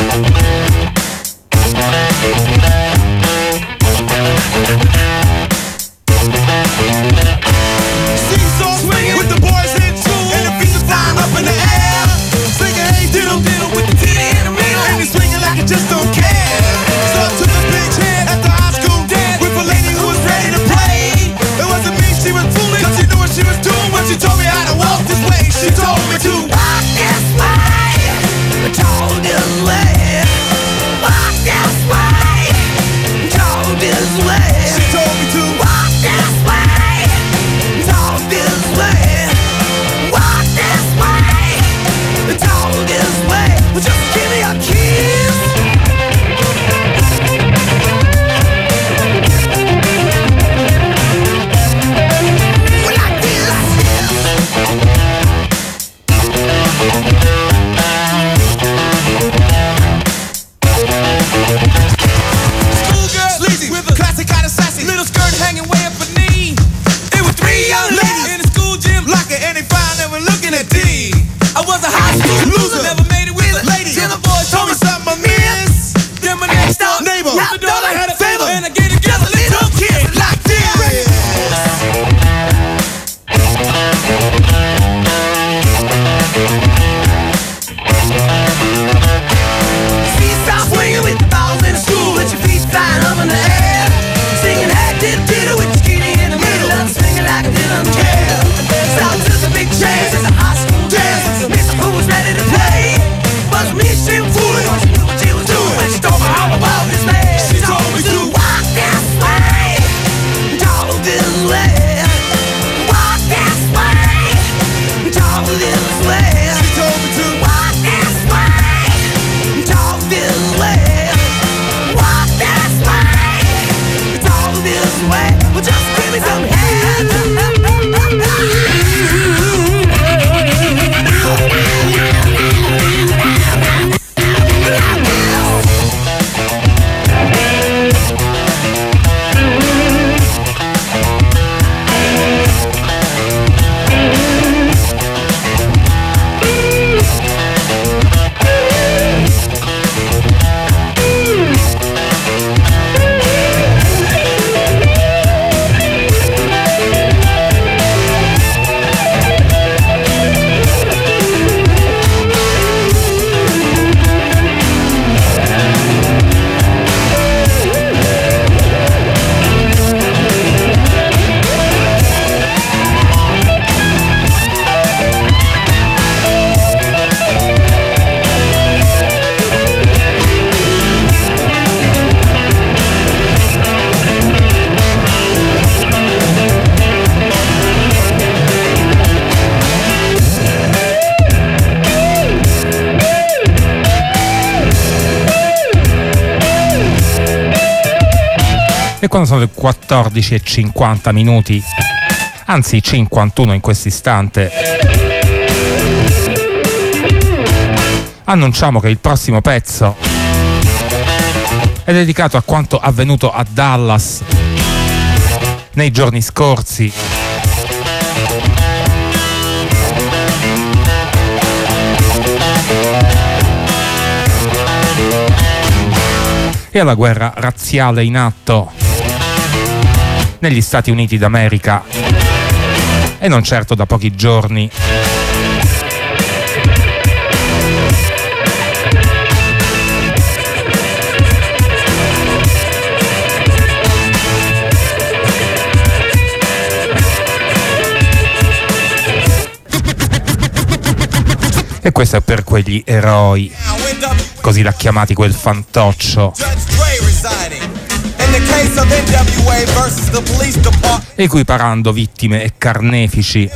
Seesaw swinging with the boys in tune, and the feet are flying up in the air. Singing hey diddle diddle with the titty in the middle, and he's swinging like he just don't care. So I took a big hit at the high school dance with a lady who was ready to play. It wasn't me she was fooling, cause she knew what she was doing when she told me how to walk this way. She told me to walk this way, talk this way, walk this way, talk this way. She told me to walk this way, talk this way, walk this way, talk this way. Well, just give me a kiss. Well, like this, like this. Schoolgirl, sleazy, with a classic kind of sassy, little skirt hanging way up her knee. It was three young ladies in the school gym, locking, and they found they were looking at D. I was a high school loser, never made it with a lady. Till the boys told me something I missed. Then my next door neighbor, with the door I had a favor, and I gave it just a little kiss like this. E quando sono le quattordici e cinquanta minuti, anzi cinquantuno in questo istante, annunciamo che il prossimo pezzo è dedicato a quanto avvenuto a Dallas nei giorni scorsi. E alla guerra razziale in atto negli Stati Uniti d'America, e non certo da pochi giorni. E questo è per quegli eroi, così l'ha chiamati quel fantoccio, equiparando vittime e carnefici.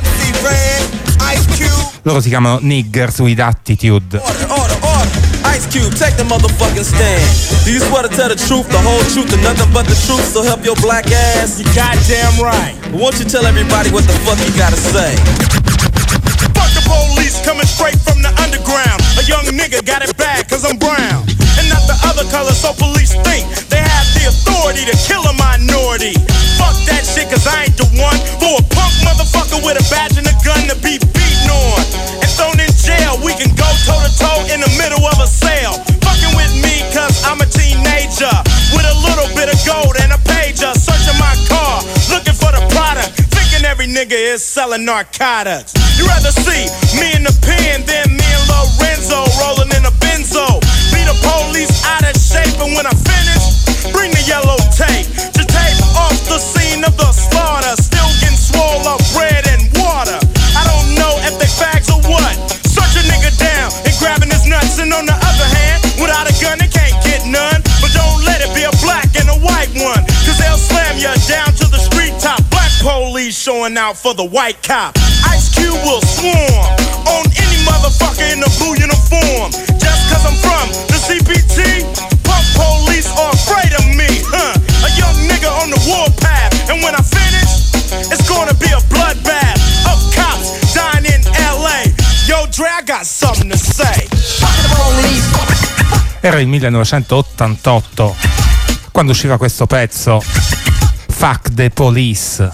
Loro si chiamano Niggers with Attitude. Ice Cube, take the motherfucking stand. Do you swear to tell the truth, the whole truth, and nothing but the truth, so help your black ass? You goddamn right. Won't you tell everybody what the fuck you gotta say? Fuck the police coming straight from the underground. A young nigga got it bad cause I'm brown, and not the other color, so police think they have the authority to kill a minority. Fuck that shit cause I ain't the one for a punk motherfucker with a badge and a gun to be beaten on and thrown in jail. We can go toe to toe in the middle of a sale. Fucking with me cause I'm a teenager with a little bit of gold and a pager, searching my car looking for the product, thinking every nigga is selling narcotics. You rather see me in the pen than me and Lorenzo rolling in a benzo. Be the police out of shape, and when I finish, bring the yellow tape to tape off the scene of the slaughter. Still getting swole up bread and water. I don't know if they fags or what. Search a nigga down and grabbing his nuts, and on the other hand, without a gun they can't get none. But don't let it be a black and a white one, cause they'll slam you down to the street top. Black police showing out for the white cop. Ice Cube will swarm on any motherfucker in a blue uniform. Just cause I'm from the C P T, punk police are afraid of me, huh? A young nigga on the warpath, and when I finish, it's gonna be a bloodbath of cops dying in L A. Yo, Dre, I got something to say. Era il millenovecentottantotto quando usciva questo pezzo, Fuck the Police.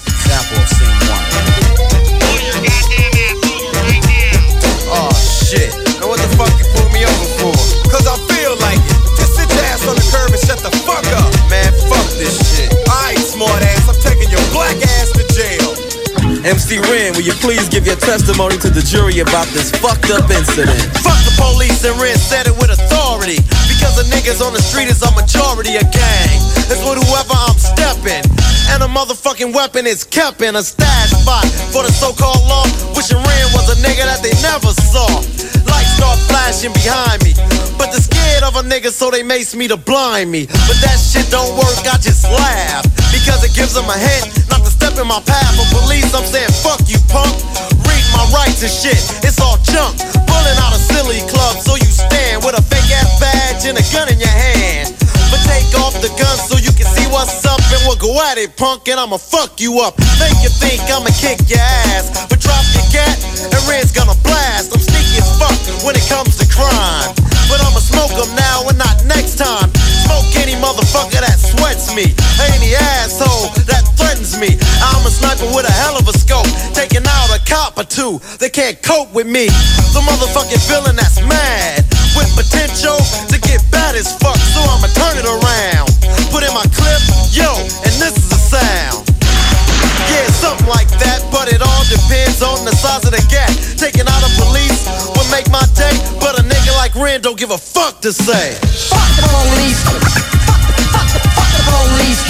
Oh shit, now what the fuck you pull me over for? Cause I feel like it. Just sit your ass on the curb and shut the fuck up. Man, fuck this shit. Alright, smart ass, I'm taking your black ass to jail. M C Ren, will you please give your testimony to the jury about this fucked up incident? Fuck the police, and Ren said it with authority. Because the niggas on the street is a majority of gang. It's with whoever I'm stepping. And a motherfucking weapon is kept in a stash spot for the so-called law. Wishing Ren was a nigga that they never saw. Lights start flashing behind me, but they're scared of a nigga, so they mace me to blind me. But that shit don't work, I just laugh, because it gives them a hint not to step in my path. For police, I'm saying fuck you, punk. Read my rights and shit, it's all junk. Pulling out a silly club, so you stand with a fake ass badge and a gun in your hand. But take off the gun so you can see what's up, and we'll go at it, punk, and I'ma fuck you up. Make you think I'ma kick your ass, but drop your gat and Red's gonna blast. I'm sneaky as fuck when it comes to crime, but I'ma smoke them now and not next time. Smoke any motherfucker that sweats me, any asshole that threatens me. I'm a sniper with a hell of a scope, taking out a cop or two. They can't cope with me. The motherfucking villain that's mad with potential to get bad as fuck, so I'ma turn it around. Put in my clip, yo, and this is the sound. Yeah, something like that, but it all depends on the size of the gap. Taking out a police would make my day, but a nigga like Ren don't give a fuck to say. Fuck the police. Fuck the, fuck the police.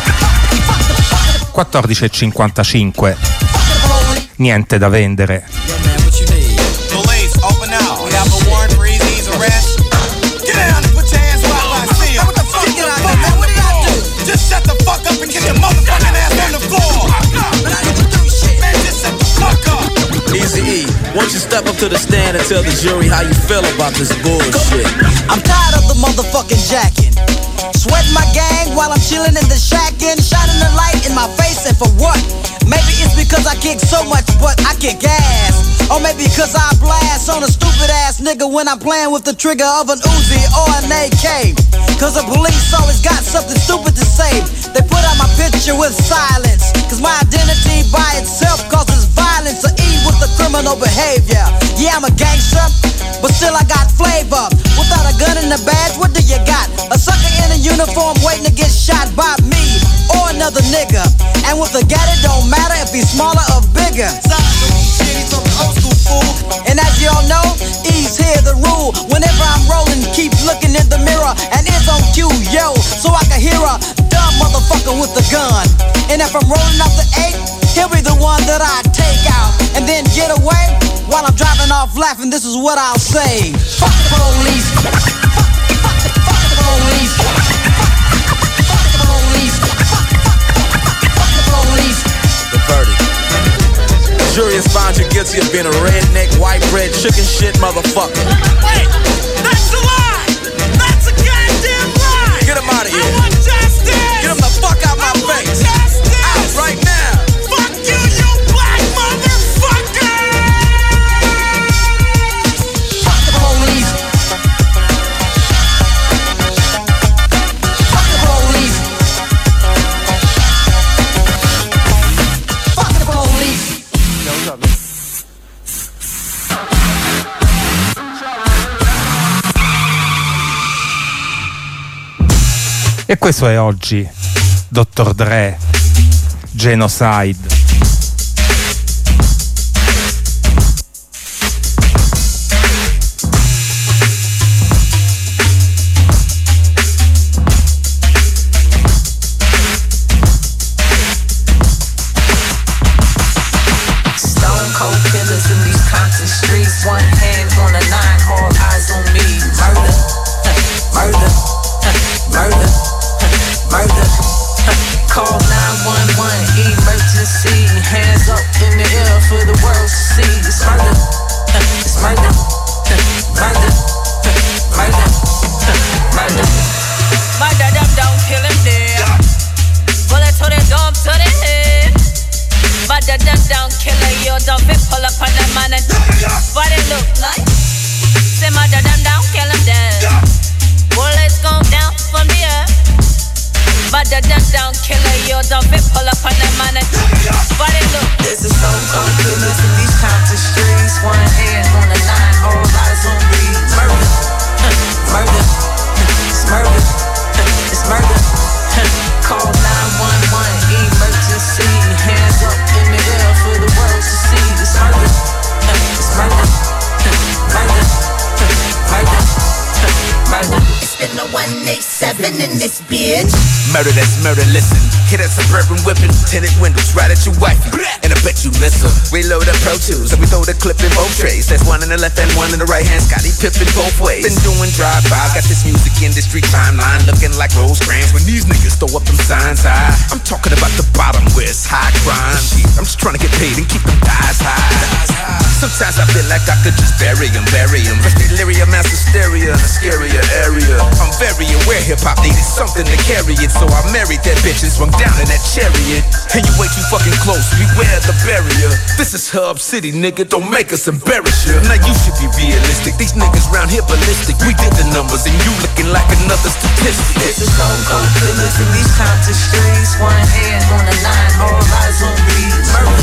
quattordici e cinquantacinque. Niente da vendere. Police, open out. We have a warrant for Easy's arrest. Get down and put your hands where I see him. What the fuck? Get out of here, man. What did I do? Just shut the fuck up and get your motherfucking ass on the floor. Man, I didn't do shit. Man, just shut the fuck up. Easy E, won't you step up to the stand and tell the jury how you feel about this bullshit? I'm tired of the motherfucking jacking. Sweating my gang while I'm chilling in the shack and shining the light in my face, and for what? Maybe it's because I kick so much, but I kick ass. Or maybe because I blast on a stupid ass nigga when I'm playing with the trigger of an Uzi or an A K. Cause the police always got something stupid to say. They put out my picture with silence, cause my identity by itself causes violence or E with the criminal behavior. Yeah, I'm a gangster, but still I got flavor. Without a gun and a badge, what do you got? A sucker in a uniform waiting to get shot by me or another nigga. And with a gat it don't matter if he's smaller or bigger. And as y'all know, E's here the rule. Whenever I'm rolling, keep looking in the mirror and it's on cue, yo, so I can hear a dumb motherfucker with a gun. And if I'm rolling up the eight, he'll be the one that I take out and then get away while I'm driving off laughing. This is what I'll say: fuck the police. Fuck the, fuck the, fuck the police. Fuck the police. Fuck the police. The verdict. Jury has found you guilty of being a redneck, white bread, chicken shit motherfucker. Wait, that's a lie. That's a goddamn lie. Get him out of here. I want justice. Get him the fuck out my I want face. Justice. Out right now. Fuck you, you black motherfucker. Fuck the police. Fuck the police. Fuck the police. E questo è oggi dottor Dre, Genocide. Stone cold killers in these Compton streets. One hand on a nine, all eyes on me. Murder, murder, murder, murder. Call nine one one, emergency. Hands up in the air for the world to see. It's murder, it's murder, murder, murder, murder. Murder them down, kill him dead. Bullet to the dome, to the head. Murder them down, killer, you don't be pull up on them man and what it look like? Say murder them down, kill him dead. Bullets go down from the earth. Murder them down, killer, you don't be pull up on them man and what it look? There's a stone cold killers in these Compton streets. One hand on the nine, all eyes on me. Murder, murder, it's murder, it's murder. Call nine one one, emergency. Hands up in the air for the world to see. It's murder, it's murder, murder, murder, murder. It's been a one eight seven in this bitch. Murder, that's murder, listen. Hit that suburban whipping, tinted windows right at your wifey. And I bet you miss her. We load up Pro Tools and we throw the clip in both trays. That's one in the left and one in the right hand. Scotty Pippen both ways. Been doing drive-bys, got this music industry timeline looking like Rosecrans when these niggas throw up them signs high. I'm talking about the bottom where it's high crime. I'm just trying to get paid and keep them thighs high. Sometimes I feel like I could just bury him, bury him. But delirium as hysteria in a scarier area. I'm very aware hip-hop needed something to carry it, so I married that bitch and swung down in that chariot. And you way too fucking close, beware the barrier. This is Hub City, nigga, don't make us embarrass you. Now you should be realistic, these niggas round here ballistic. We did the numbers and you looking like another statistic. There's a stone cold killers in these Compton streets. One hand on the nine, all eyes on me. Murder,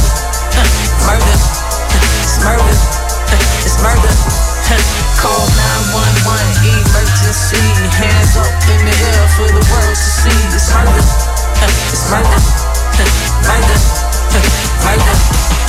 murder, it's murder, it's murder. Call nine one one, emergency. Hands up in the air for the world to see. It's murder, it's murder, murder, murder,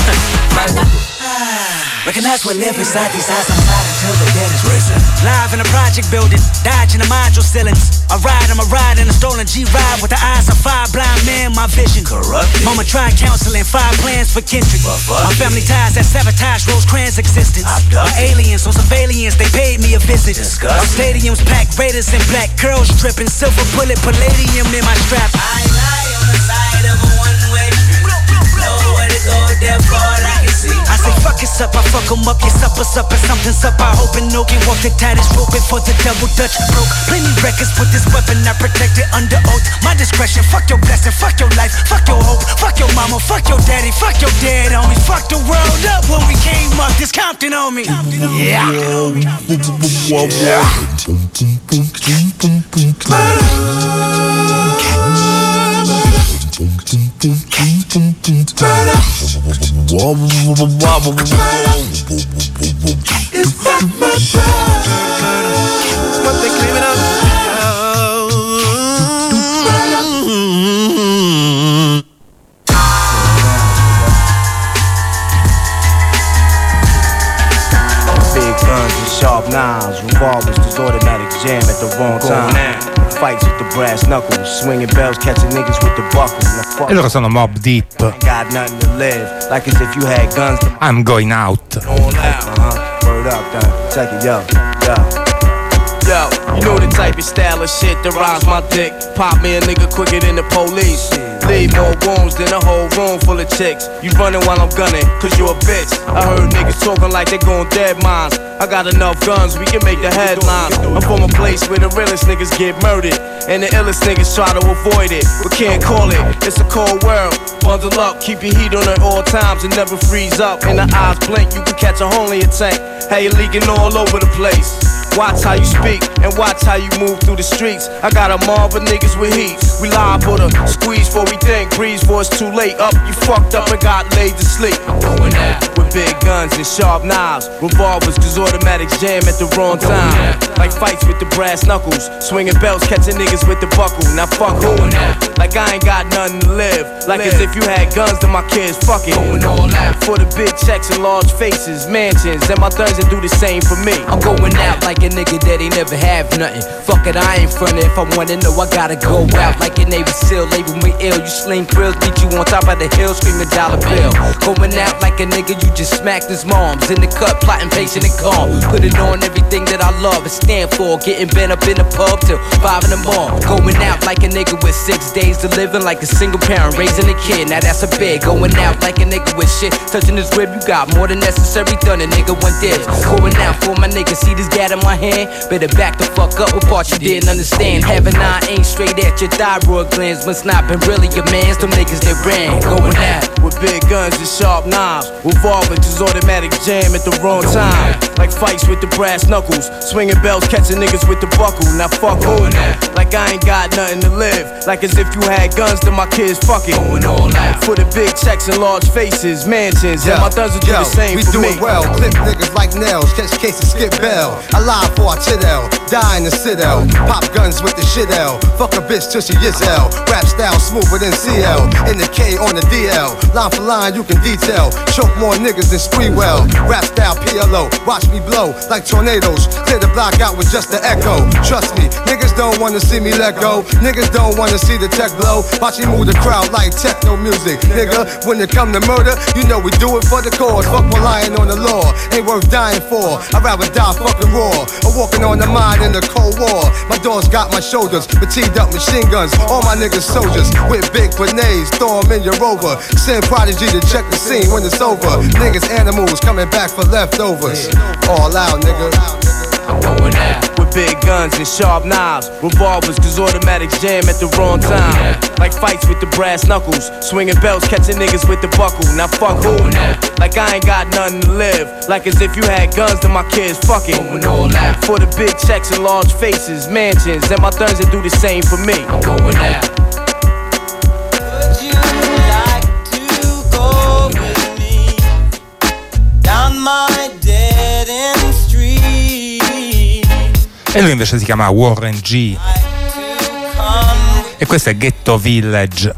murder. Recognize what live inside these eyes, I'm not until the dead is risen. Live in a project building, dodging the module ceilings. I ride, I'm a ride in a stolen G-Ride with the eyes of five blind men, my vision corrupted. Mama tried counseling, five plans for Kendrick. My family ties that sabotage Rosecrans' existence. My aliens on surveillance, they paid me a visit. Disgusting. Our stadiums packed, Raiders in black, curls dripping, silver bullet, palladium in my strap. I lie on the side of a one-way street. Nowhere to go, therefore I can see. I say fuck it, supper's up, I fuck 'em up, your supper's up, and something's up. I hope and no can walk the tightest rope before the double dutch broke. Plenty records with this weapon, I protect it under oath. My discretion, fuck your blessing, fuck your life, fuck your hope, fuck your mama, fuck your daddy, fuck your dead homies, fuck the world up when we came up. This Compton on me, yeah. What they claiming up? Sharp knives, revolvers, this automatic jam at the wrong time. Fights with the brass knuckles, swinging bells, catching niggas with the buckle. E loro sono Mobb Deep. Got nothing to live, like as if you had guns. I'm going out. Uh-huh. Word up, done. Take it, yo, yo. Yo, you know the type of style of shit that rhymes my dick. Pop me a nigga quicker than the police. Leave more wounds than a whole room full of chicks. You running while I'm gunning, cause you a bitch. I heard niggas talking like they gon' dead mines. I got enough guns, we can make the headlines. I'm from a place where the realest niggas get murdered, and the illest niggas try to avoid it, but can't call it. It's a cold world, bundle up, keep your heat on at all times and never freeze up. In the eyes blink, you can catch a hole in your tank. How you leaking all over the place. Watch how you speak and watch how you move through the streets. I got a mob of niggas with heat. We liable to squeeze before we think, breeze before it's too late. Up, you fucked up and got laid to sleep. Going out with big guns and sharp knives, revolvers, cause automatics jam at the wrong time. Like fights with the brass knuckles, swinging belts, catching niggas with the buckle. Now fuck who? Like I ain't got nothing to live. Like as if you had guns to my kids, fuck it. For the big checks and large faces, mansions, and my thugs that do the same for me. I'm going out like a nigga that ain't never have nothing. Fuck it, I ain't frontin'. If I wanna know, I gotta go out like a Navy SEAL, label me ill. You sling grills, beat you on top of the hill, screaming dollar bill. Going out like a nigga, you just smacked his moms. In the cut, plotting, patient and calm. Put it on everything that I love and stand for. Getting bent up in the pub till five in the morning. Going out like a nigga with six days to living, like a single parent raising a kid. Now that's a big. Going out like a nigga with shit touching his rib. You got more than necessary done. A nigga one dibs. Going out for my nigga, see this gat in my hand. Better back the fuck up with parts you didn't understand. Having nine ain't straight at your thyroid glands. Must not been really your mans. Them niggas that ran. Going out with big guns and sharp knives, revolvers, just automatic jam at the wrong time. Like fights with the brass knuckles, swinging belts, catching niggas with the buckle. Now fuck who? Like I ain't got nothing to live. Like as if you had guns to my kids, fuck it. For the big checks and large faces, mansions, yo, and my thugs will do yo, the same we for do me. It well, clip niggas like nails, catch cases, skip bail. Alive for our chit-el, die in the citadel. Pop guns with the shit-el, fuck a bitch till she is L. Rap style smoother than C L, in the K on the D L. Line for line you can detail, choke more niggas than Spreewell. Rap style P L O, watch me blow like tornadoes. Clear the block out with just the echo. Trust me, niggas don't wanna see me let go. Niggas don't wanna see the tech blow. Watch me move the crowd like techno music. Nigga, when it come to murder, you know we do it for the cause. Fuck relying on the law, ain't worth dying for. I'd rather die fucking raw, or walking on the mind in the Cold War. My dogs got my shoulders, with teed up machine guns. All my niggas soldiers, with big grenades, throw 'em in your rover. Send Prodigy to check the scene when it's over. Niggas animals coming back for leftovers. All out, nigga. I'm going out with big guns and sharp knives, revolvers, cause automatics jam at the wrong time. Like fights with the brass knuckles, swinging belts, catching niggas with the buckle. Now fuck who? Like I ain't got nothing to live. Like as if you had guns to my kids, fuck it. For the big checks and large faces, mansions, and my thugs that do the same for me. I'm going out. Would you like to go with me down my dead end street? E lui invece si chiama Warren G. E questo è Ghetto Village.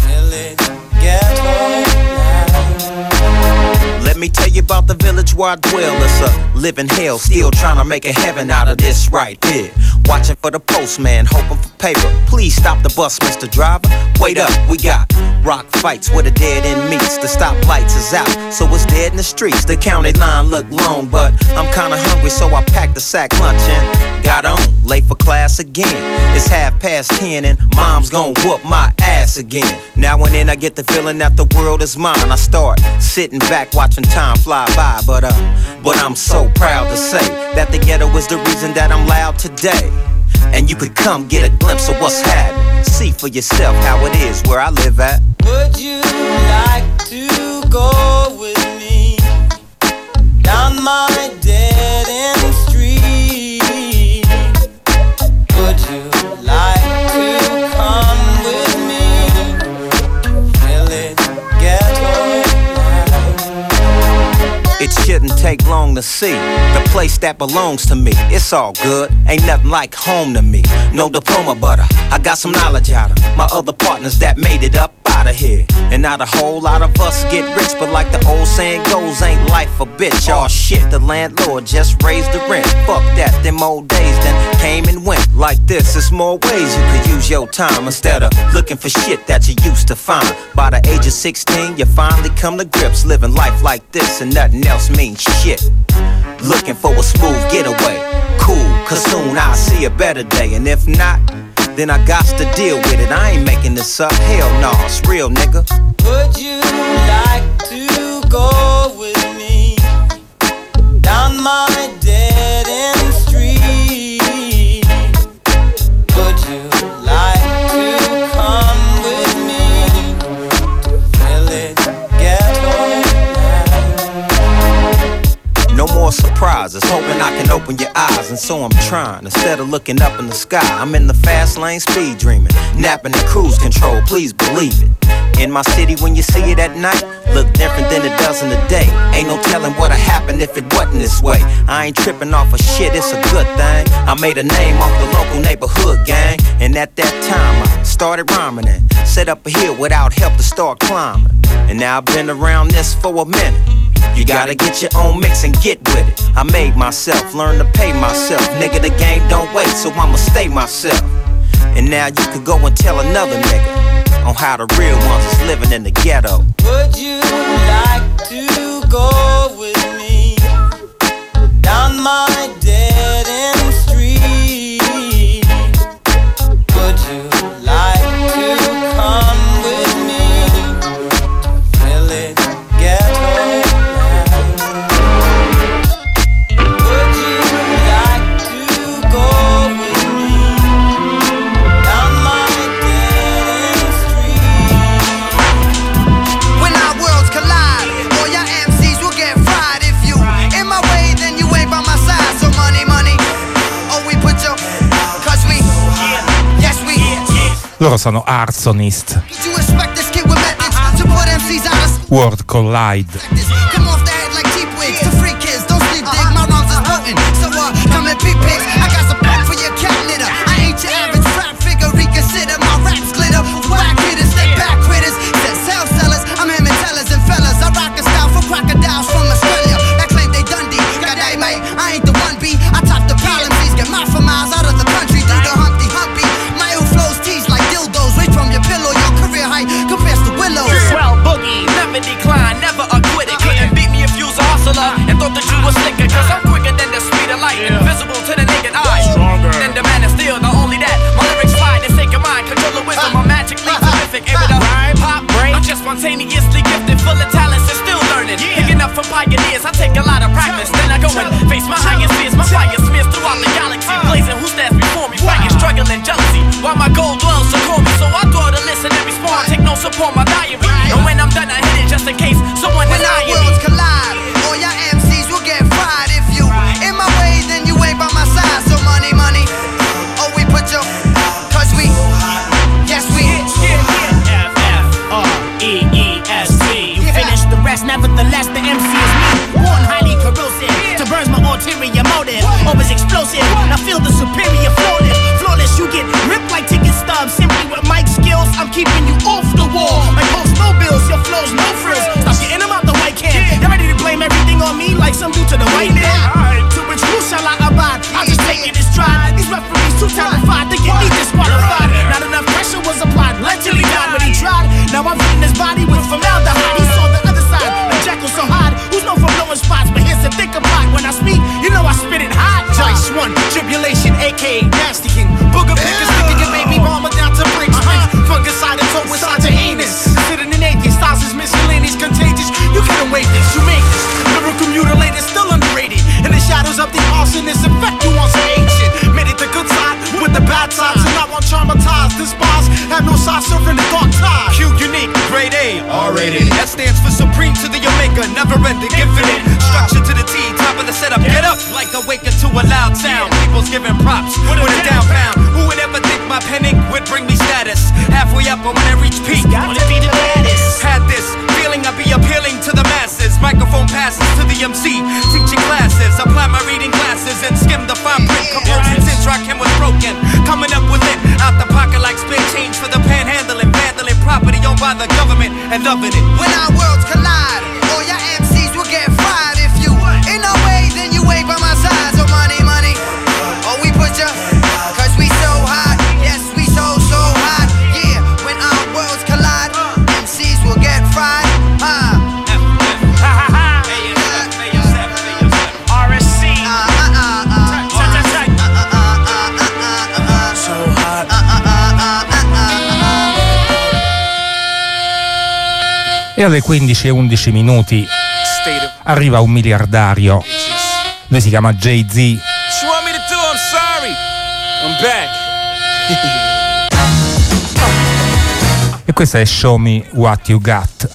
Let me tell you about the village where I dwell. It's a living hell, still trying to make a heaven out of this right here. watching for the postman, hoping for paper. Please stop the bus, Mister Driver. Wait up, we got rock fights where the dead end meets. The stoplights is out, so it's dead in the streets. The county line look long, but I'm kinda hungry, so I packed the sack lunch and got on, late for class again. It's half past ten and mom's gon' whoop my ass again. Now and then I get the feeling that the world is mine. I start sitting back watching time fly by, but uh, but I'm so proud to say that the ghetto is the reason that I'm loud today. And you could come get a glimpse of what's happening. See for yourself how it is where I live at. Would you like to go with me down my dead end street? Would you like to come with me? Feel it ghetto. It shouldn't take long to see the place that belongs to me. It's all good, ain't nothing like home to me. No diploma, but I got some knowledge out of my other partners that made it up out of here. And not a whole lot of us get rich, but like the old saying goes, ain't life a bitch. Aw shit, the landlord just raised the rent. Fuck that, them old days then came and went. Like this, there's more ways you could use your time instead of looking for shit that you used to find. By the age of sixteen, you finally come to grips, living life like this and nothing else means shit. Looking for a smooth getaway, cool, cause soon I'll see a better day. And if not, then I got to deal with it. I ain't making this up, hell no, it's real, nigga. Would you like to go with me down my dead end street? Would you like to come with me? Feel it ghetto. No more surprises, hoping I can open your eyes. And so I'm trying, instead of looking up in the sky, I'm in the fast lane speed dreaming, napping in cruise control, please believe it. In my city when you see it at night, look different than it does in the day. Ain't no telling what'd happen if it wasn't this way. I ain't tripping off of shit, it's a good thing. I made a name off the local neighborhood gang. And at that time I started rhyming and set up a hill without help to start climbing. And now I've been around this for a minute. You gotta get your own mix and get with it. I made myself, learn to pay myself. Nigga, the game don't wait, so I'ma stay myself. And now you could go and tell another nigga on how the real ones is living in the ghetto. Would you like to go with me down my dead end street? Would you like to come with me? Feel it ghetto. Would you like to go with me down my dead end street? When our worlds collide, all your M Cs will get fried. If you in my way, then you ain't by my side. So money, money, oh we put your, cause we, yes we. Loro sono Arsonist. Did you expect this kid with methods to put M Cs out of World Collide. come off the head like cheap wigs? To free kids, don't sleep dig, my rhymes is potent. So uh, come and peep pics, I got some back for your cat litter. I ain't your average rap figure, reconsider my raps glitter. Whack hitters, step back critters, set sell sellers. I'm him and tellers and fellas. I rock a style for crocodiles from Australia that claim they Dundee. God damn mate, I ain't the one B. I top the problem, please get my for miles out of the country. Do the Humpty Humpy. My ill flows tease like dildos. Reach from your pillow, your career height compares to willows. Swell boogie, never decline, never acquitted. Couldn't beat me if you was a hustler and thought that you was slicker. Cause I'm quicker than the speed of light, invisible to the naked eye. Stronger than the man of steel, not only that, my lyrics fly, they sake of mind, control the wisdom, I'm magically terrific. Able to pop break, I'm just spontaneously gifted, full of talents and still learning. Picking up from pioneers, I take a lot of practice. Then I go and face my highest fears, my fire smears throughout the galaxy. Blazing who stands before me, fighting, struggling, jealousy. While my goal dwells, so call me, so I draw to listen and respond. Take no support, my diary. And when I'm done, I hit it just in case someone When our deny me. worlds collide, all your M Cs will get fried. If you in my way, then you ain't by my side. So money, money, oh we put your, cause we, yes we. F F R E E S T. You finish the rest, nevertheless the M C is me. Born highly corrosive, to burns my ulterior motive. Always explosive, now feel the superior flawless. Flawless, you get ripped like ticket stubs. Simply with mic skills, I'm keeping you off the wall. My gun, never ending, infinite. Structure to the T, top of the setup. Get up like awaken to a loud sound. People's giving props with a down pound. Who would ever think my pen ink would bring me status? Halfway up, but when I reach peak, wanna be the baddest. Had this feeling I'd be appealing to the masses. Microphone passes to the M C, teaching classes. Apply my reading glasses and skim the fine print components. Since Rakim was broken, coming up with it out the pocket like spare change for the panhandling, vandling property owned by the government and loving it. When our worlds collide, all your M Cs will get fried. If you in no way, then you ain't by my side. So money, money, oh we put ya, cause we so hot. Yes, we so, so hot. Yeah, when our worlds collide, M Cs will get fried. Uh. E alle quindici e undici minuti arriva un miliardario. Lui si chiama Jay-Z. What you want me to do? I'm sorry. I'm back. E questa è Show Me What You Got.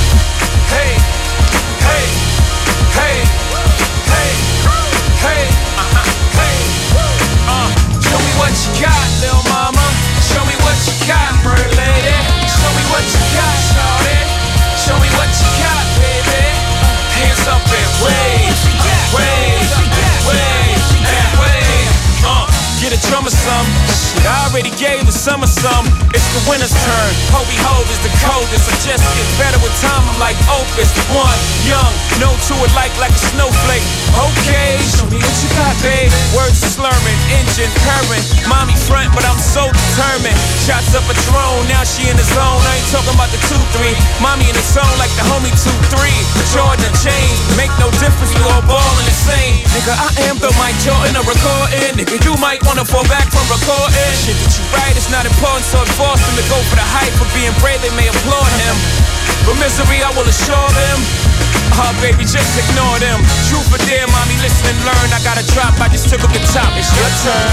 Hey, hey, hey, hey, hey, uh-huh, hey. Uh, show me what you got, little mama. Show me what you got, bird lady. Show me what you got, shawty. Show me what you got, baby. Hands up and wave, wave, wave, and wave. Uh, get a drummer some. Shit, I already gave the summer some. It's the winter's turn. Hobie Hove is the coldest. I just get better with time. I'm like Opus. One, young, no to it like like a snowflake. Okay, show me what you got, babe. Words slurring, engine purring. Mommy front, but I'm so determined. Shots up a drone, now she in the zone. I ain't talking about the two three. Mommy in the zone like the homie two three. Jordan chains, make no difference. We all ballin' the same. Nigga, I am the Mike Jordan of recording. Nigga, you might wanna fall back from recording. Shit that you write is not important, so it forced him to go for the hype. For being brave, they may applaud him. But misery, I will assure them. Oh, baby, just ignore them. Truth or dare, mommy, listen and learn. I got a drop, I just took up the top. It's your turn.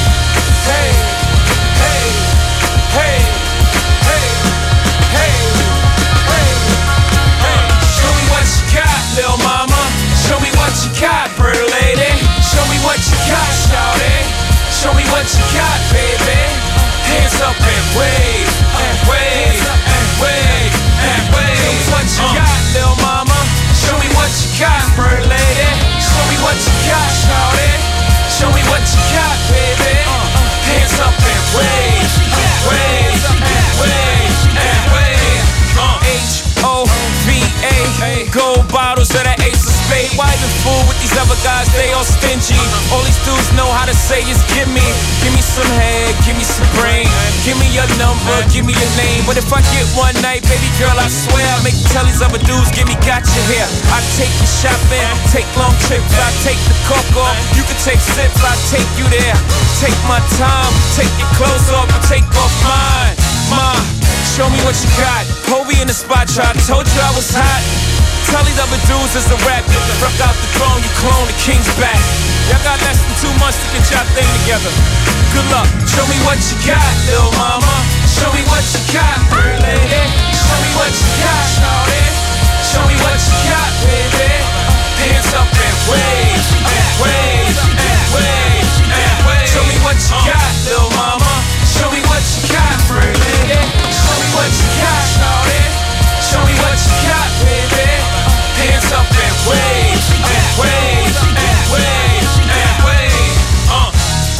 Hey, hey, hey, hey, hey, hey, hey. Show me what you got, little mama. Show me what you got, bird lady. Show me what you got, shawty. Show me what you got, baby. Hands up and wave, and wave, and wave, and wave. Show me what you got, little mama. Show me what you got, bird lady. Show me what you got, shawty. Show me what you got, baby. Hands up and wave, wave, and wave, and wave. H O V A, gold bottles of that Ace of Spades. Why the fool with these other guys? They all stingy. All these dudes know how to say is give me, give me some head, give me some brain, give me your number, give me your name. But if I get one night, baby girl, I swear I make you tell these other dudes, give me gotcha here. I take you shopping, take long trips, I take the cork off. You can take sips, I take you there. Take my time, take your clothes off, and take off mine. Ma, show me what you got. Hobie in the spot, try. I told you I was hot. Tell these other dudes it's a rap. Get the fuck out the throne, you clone the king's back. Y'all got less than two months to get y'all thing together. Good luck. Show me what you got, little mama. Show me what you got, pretty lady. Show me what you got, shawty. Show me what you got, baby. Hands up and wave, and wave, and wave, and wave. Show me what you got, little mama. Show me what you got, pretty lady. Show me what you got, shawty. Show me what you got, baby. Hands up and wave, and wave, and wave, and wave. Uh.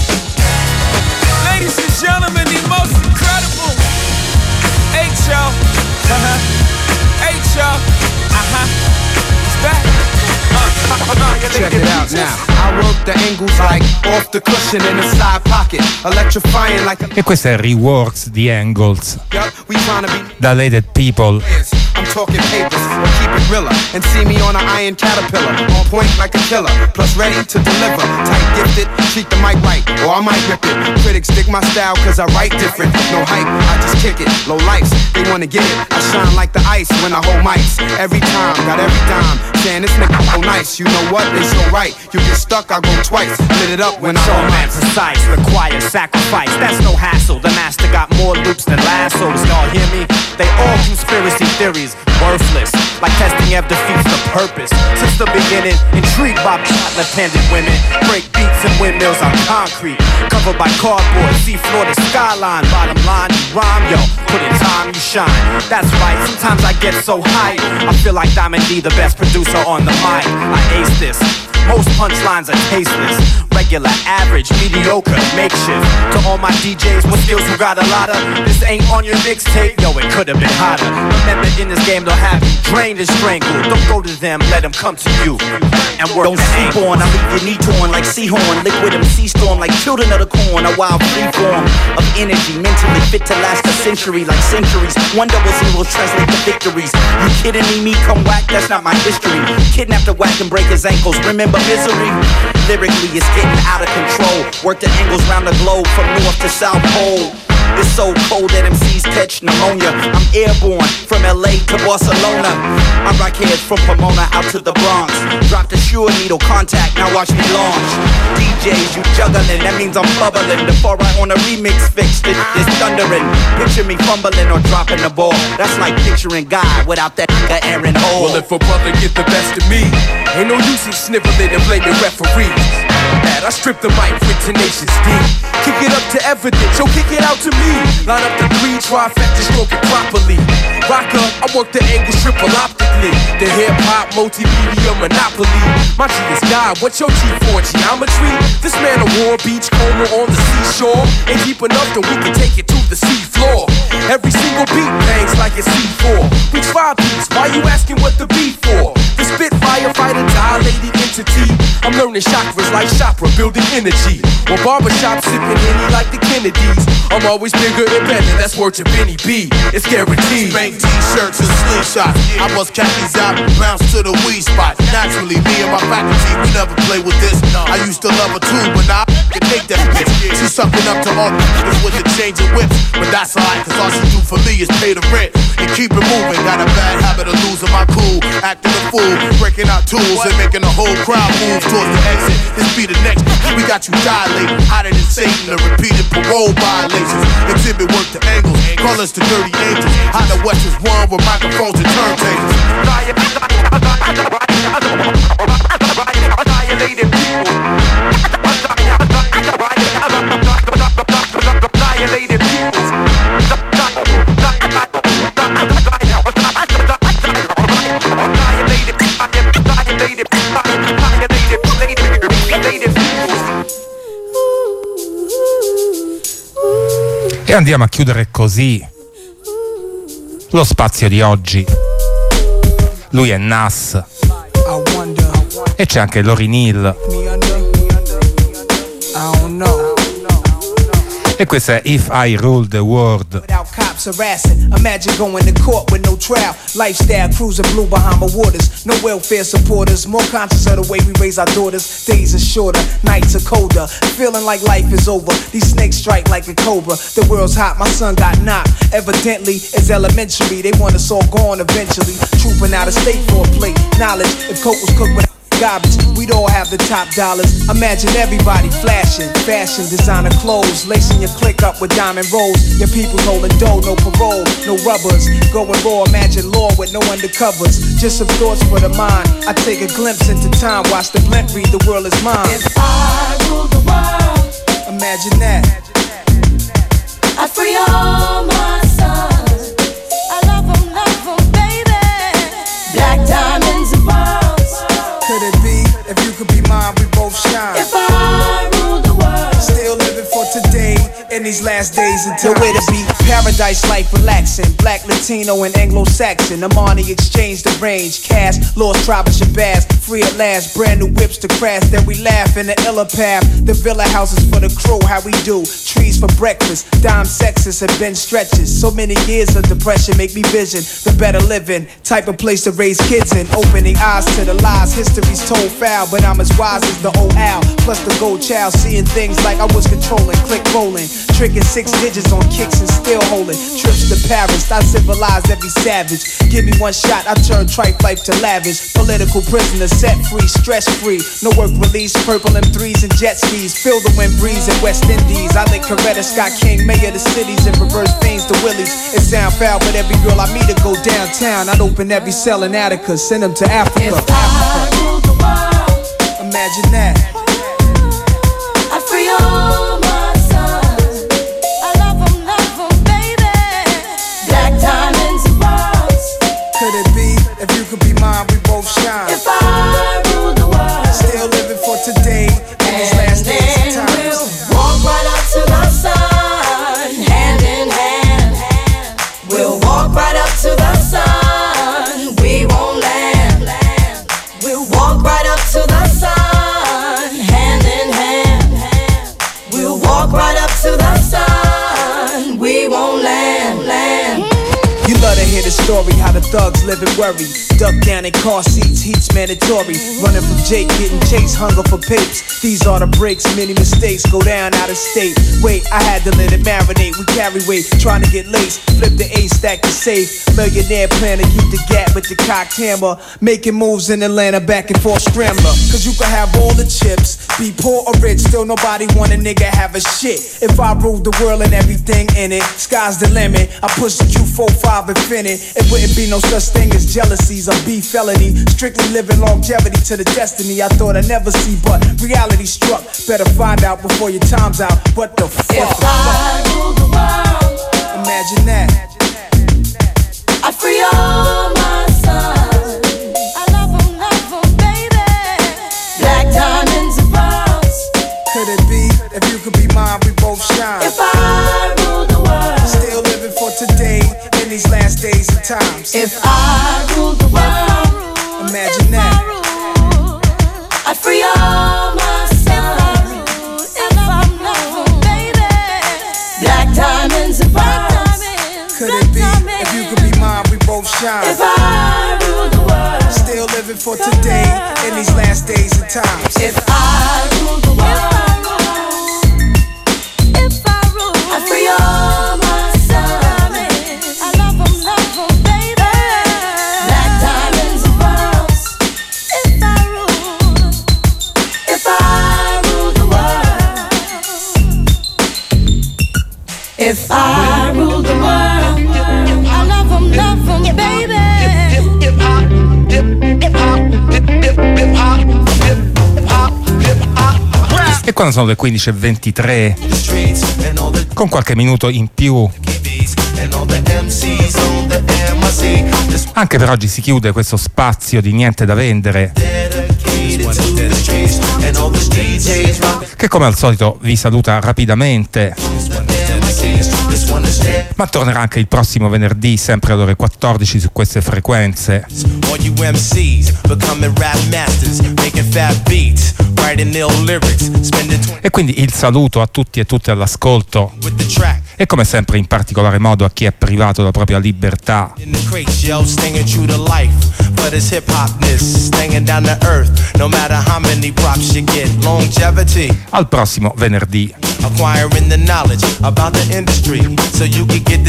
Ladies and gentlemen, the most incredible H O, uh-huh, H O, uh-huh, it's back. Check it out now. I work the angles like off the cushion in the side pocket, electrifying like a... E questo è Reworks The Angles we tryna be... da Lated People. I'm talking papers, but keep it realer. And see me on an iron caterpillar, on point like a killer, plus ready to deliver. Tight gifted, treat the mic right, or I might rip it. Critics dig my style cause I write different. No hype, I just kick it. Low lights, they wanna get it. I shine like the ice when I hold mics. Every time, got every dime. saying this nigga so nice. You know what? They so right. You get stuck, I go twice. Lit it up when I'm on man precise, requires sacrifice. That's no hassle. The master got more loops than lassos. Y'all hear me? They all conspiracy theories, worthless. Like testing F defeats the purpose. Since the beginning, intrigued by left-handed women. Break beats and windmills on concrete. Covered by cardboard, see floor the skyline. Bottom line, you rhyme, yo. Put in time, you shine. That's right, sometimes I get so hyped. I feel like Diamond D, the best producer on the mic. I ace this. Most punchlines are tasteless. Regular, average, mediocre, makeshift. To all my D Js with skills who got a lot of, this ain't on your mixtape, yo, it could've been hotter. Remember, in this game, they'll have you drained and strangled. Don't go to them, let them come to you. And work Don't sleep on, I leave your knee torn like Seahorn. Liquid M C storm like children of the corn. A wild free form of energy, mentally fit to last a century like centuries. One double zeros translate to victories. You kidding me, me come whack, that's not my history. Kidnap the whack and break his ankles, remember misery? Lyrically, it's getting out of control. Work the angles round the globe from north to south pole. It's so cold that M Cs catch pneumonia. I'm airborne from L A to Barcelona. I rock heads from Pomona out to the Bronx. Drop the sure needle contact, now watch me launch. D Js, you juggling, that means I'm bubbling. Before I on a remix fixed it, it's thundering. Picture me fumbling or dropping the ball. That's like picturing God without that nigga Aaron Hall. Well, if a brother get the best of me, ain't no use in sniveling and blaming referees. Bad, I strip the mic with Tenacious D. Kick it up to evidence, yo, kick it out to me. Line up the three, trifecta, stroke it properly. Rocker, I work the angles triple optically. The hip-hop multimedia monopoly. My G is God, what's your G for? Geometry? This man a war beach coma on the seashore. Ain't deep enough, then we can take it to the sea floor. Every single beat bangs like it's C four. Reach five beats, why you asking what the beat for? The spit firefighter, dilated entity. I'm learning chakras like chakra, building energy. Or barbershop sipping Henny like the Kennedys. I'm always bigger and better, that's word to Benny B. It's guaranteed. Spank t-shirts and slingshots. I bust khakis out, bounce to the weed spot. Naturally, me and my faculty, we never play with this. I used to love her too, but now I can take that bitch. She's sucking up to all niggas with the change of whips. But that's alright, cause all she do for me is pay the rent and keep it moving. Got a bad habit of losing my cool, acting a fool, breaking out tools and making the whole crowd move towards the exit. This be the next, we got you dilating, hotter than Satan, the repeated parole violations. Exhibit work the angles, call us the dirty angels. How the West is one with microphones and turntables. Annihilated people. Annihilated people. E andiamo a chiudere così lo spazio di oggi. Lui è Nas e c'è anche Lauryn Hill e questa è If I Rule the World. Without cops harassing, imagine going to court with no trial. Lifestyle cruising blue Bahama waters, no welfare supporters. More conscious of the way we raise our daughters. Days are shorter, nights are colder. Feeling like life is over. These snakes strike like a cobra. The world's hot, my son got knocked. Evidently, it's elementary. They want us all gone eventually. Trooping out of state for a plate. Knowledge, if coke was cooked with garbage, we'd all have the top dollars. Imagine everybody flashing, fashion, designer clothes, lacing your click up with diamond rolls. Your people holding dough, no parole, no rubbers. Going raw, imagine law with no undercovers. Just some thoughts for the mind. I take a glimpse into time, watch the blimp read the world is mine. If I rule the world, imagine that. I free all my sons. I love them, love them, baby. Black diamonds and pearls. Could it be, if you could be mine, we both shine. If I rule the world, still living for today, in these last days until where to be. Paradise life relaxing, black, Latino, and Anglo-Saxon. Amani exchange the range, cash, lost tribe of Shabazz. Free at last, brand new whips to crash. Then we laugh in the illa path. The villa houses for the crew, how we do. Trees for breakfast, dime sexes and bench stretches. So many years of depression make me vision the better living. Type of place to raise kids in. Opening eyes to the lies, history's told foul. But I'm as wise as the old owl. Plus the gold child, seeing things like I was controlling. Click rolling. tricking six digits on kicks and still holding trips to Paris. I civilize every savage. Give me one shot, I turn tripe life to lavish. Political prisoner, set free, stress free. No work release, purple M threes and jet skis. Feel the wind breeze in West Indies. I lick Coretta Scott King, mayor of the cities, and reverse veins to Willies. It sound foul, but every girl I meet to go downtown. I'd open every cell in Attica, send them to Africa. If I ruled the world, imagine that. I'd free all my sons. I love them, love them, baby. Black diamonds and pearls. Could it be, if you could be mine, we both shine. If I ruled the world, still living for today, in these last days and times. we'll walk right up to the sun, hand in hand. We'll walk right up to the sun, we won't land. We'll walk right up to the sun, hand in hand. We'll walk right up to the sun, we won't land, land. You love to hear the story, how the thugs live and worry. Duck down in car seats, heat's mandatory. Running from Jake, getting chased, hunger for papes. These are the breaks, many mistakes go down out of state. Wait, I had to let it marinate. We carry weight, trying to get laced. Flip the A, stack the safe. Millionaire plan to keep the gap with the cocked hammer. Making moves in Atlanta, back and forth scrambler. Cause you can have all the chips, be poor or rich, still nobody want a nigga have a shit. If I ruled the world and everything in it, sky's the limit. I push the Q four five infinite. It wouldn't be no such thing as jealousies or beef felony. Strictly living longevity to the destiny I thought I'd never see, but reality struck. Better find out before your time's out. What the fuck? If I ruled the world, imagine that. I'd free all my sons. I love them, love them, baby. Black diamonds and pearls. Could it be, if you could be mine, we both shine. If I ruled the world, still living for today, in these last days and times. if I ruled the world, imagine that. I'd free all my sons. If I love them, baby. Black diamonds and pearls. Could it be, if you could be mine, we both shine. If I ruled the world, still living for today, in these last days and times. if I ruled the world, if I ruled, I'd free all my sons. I love them, love them, baby. Black diamonds and pearls. If I ruled, if I ruled the world, if I ruled the world, I love them, love them, baby. E quando sono le quindici e ventitré, con qualche minuto in più, anche per oggi si chiude questo spazio di niente da vendere, che come al solito vi saluta rapidamente, ma tornerà anche il prossimo venerdì, sempre alle ore quattordici su queste frequenze. E quindi il saluto a tutti e tutte all'ascolto, e come sempre in particolare modo a chi è privato della propria libertà. Al prossimo venerdì. Acquiring the knowledge about the industry so you can get the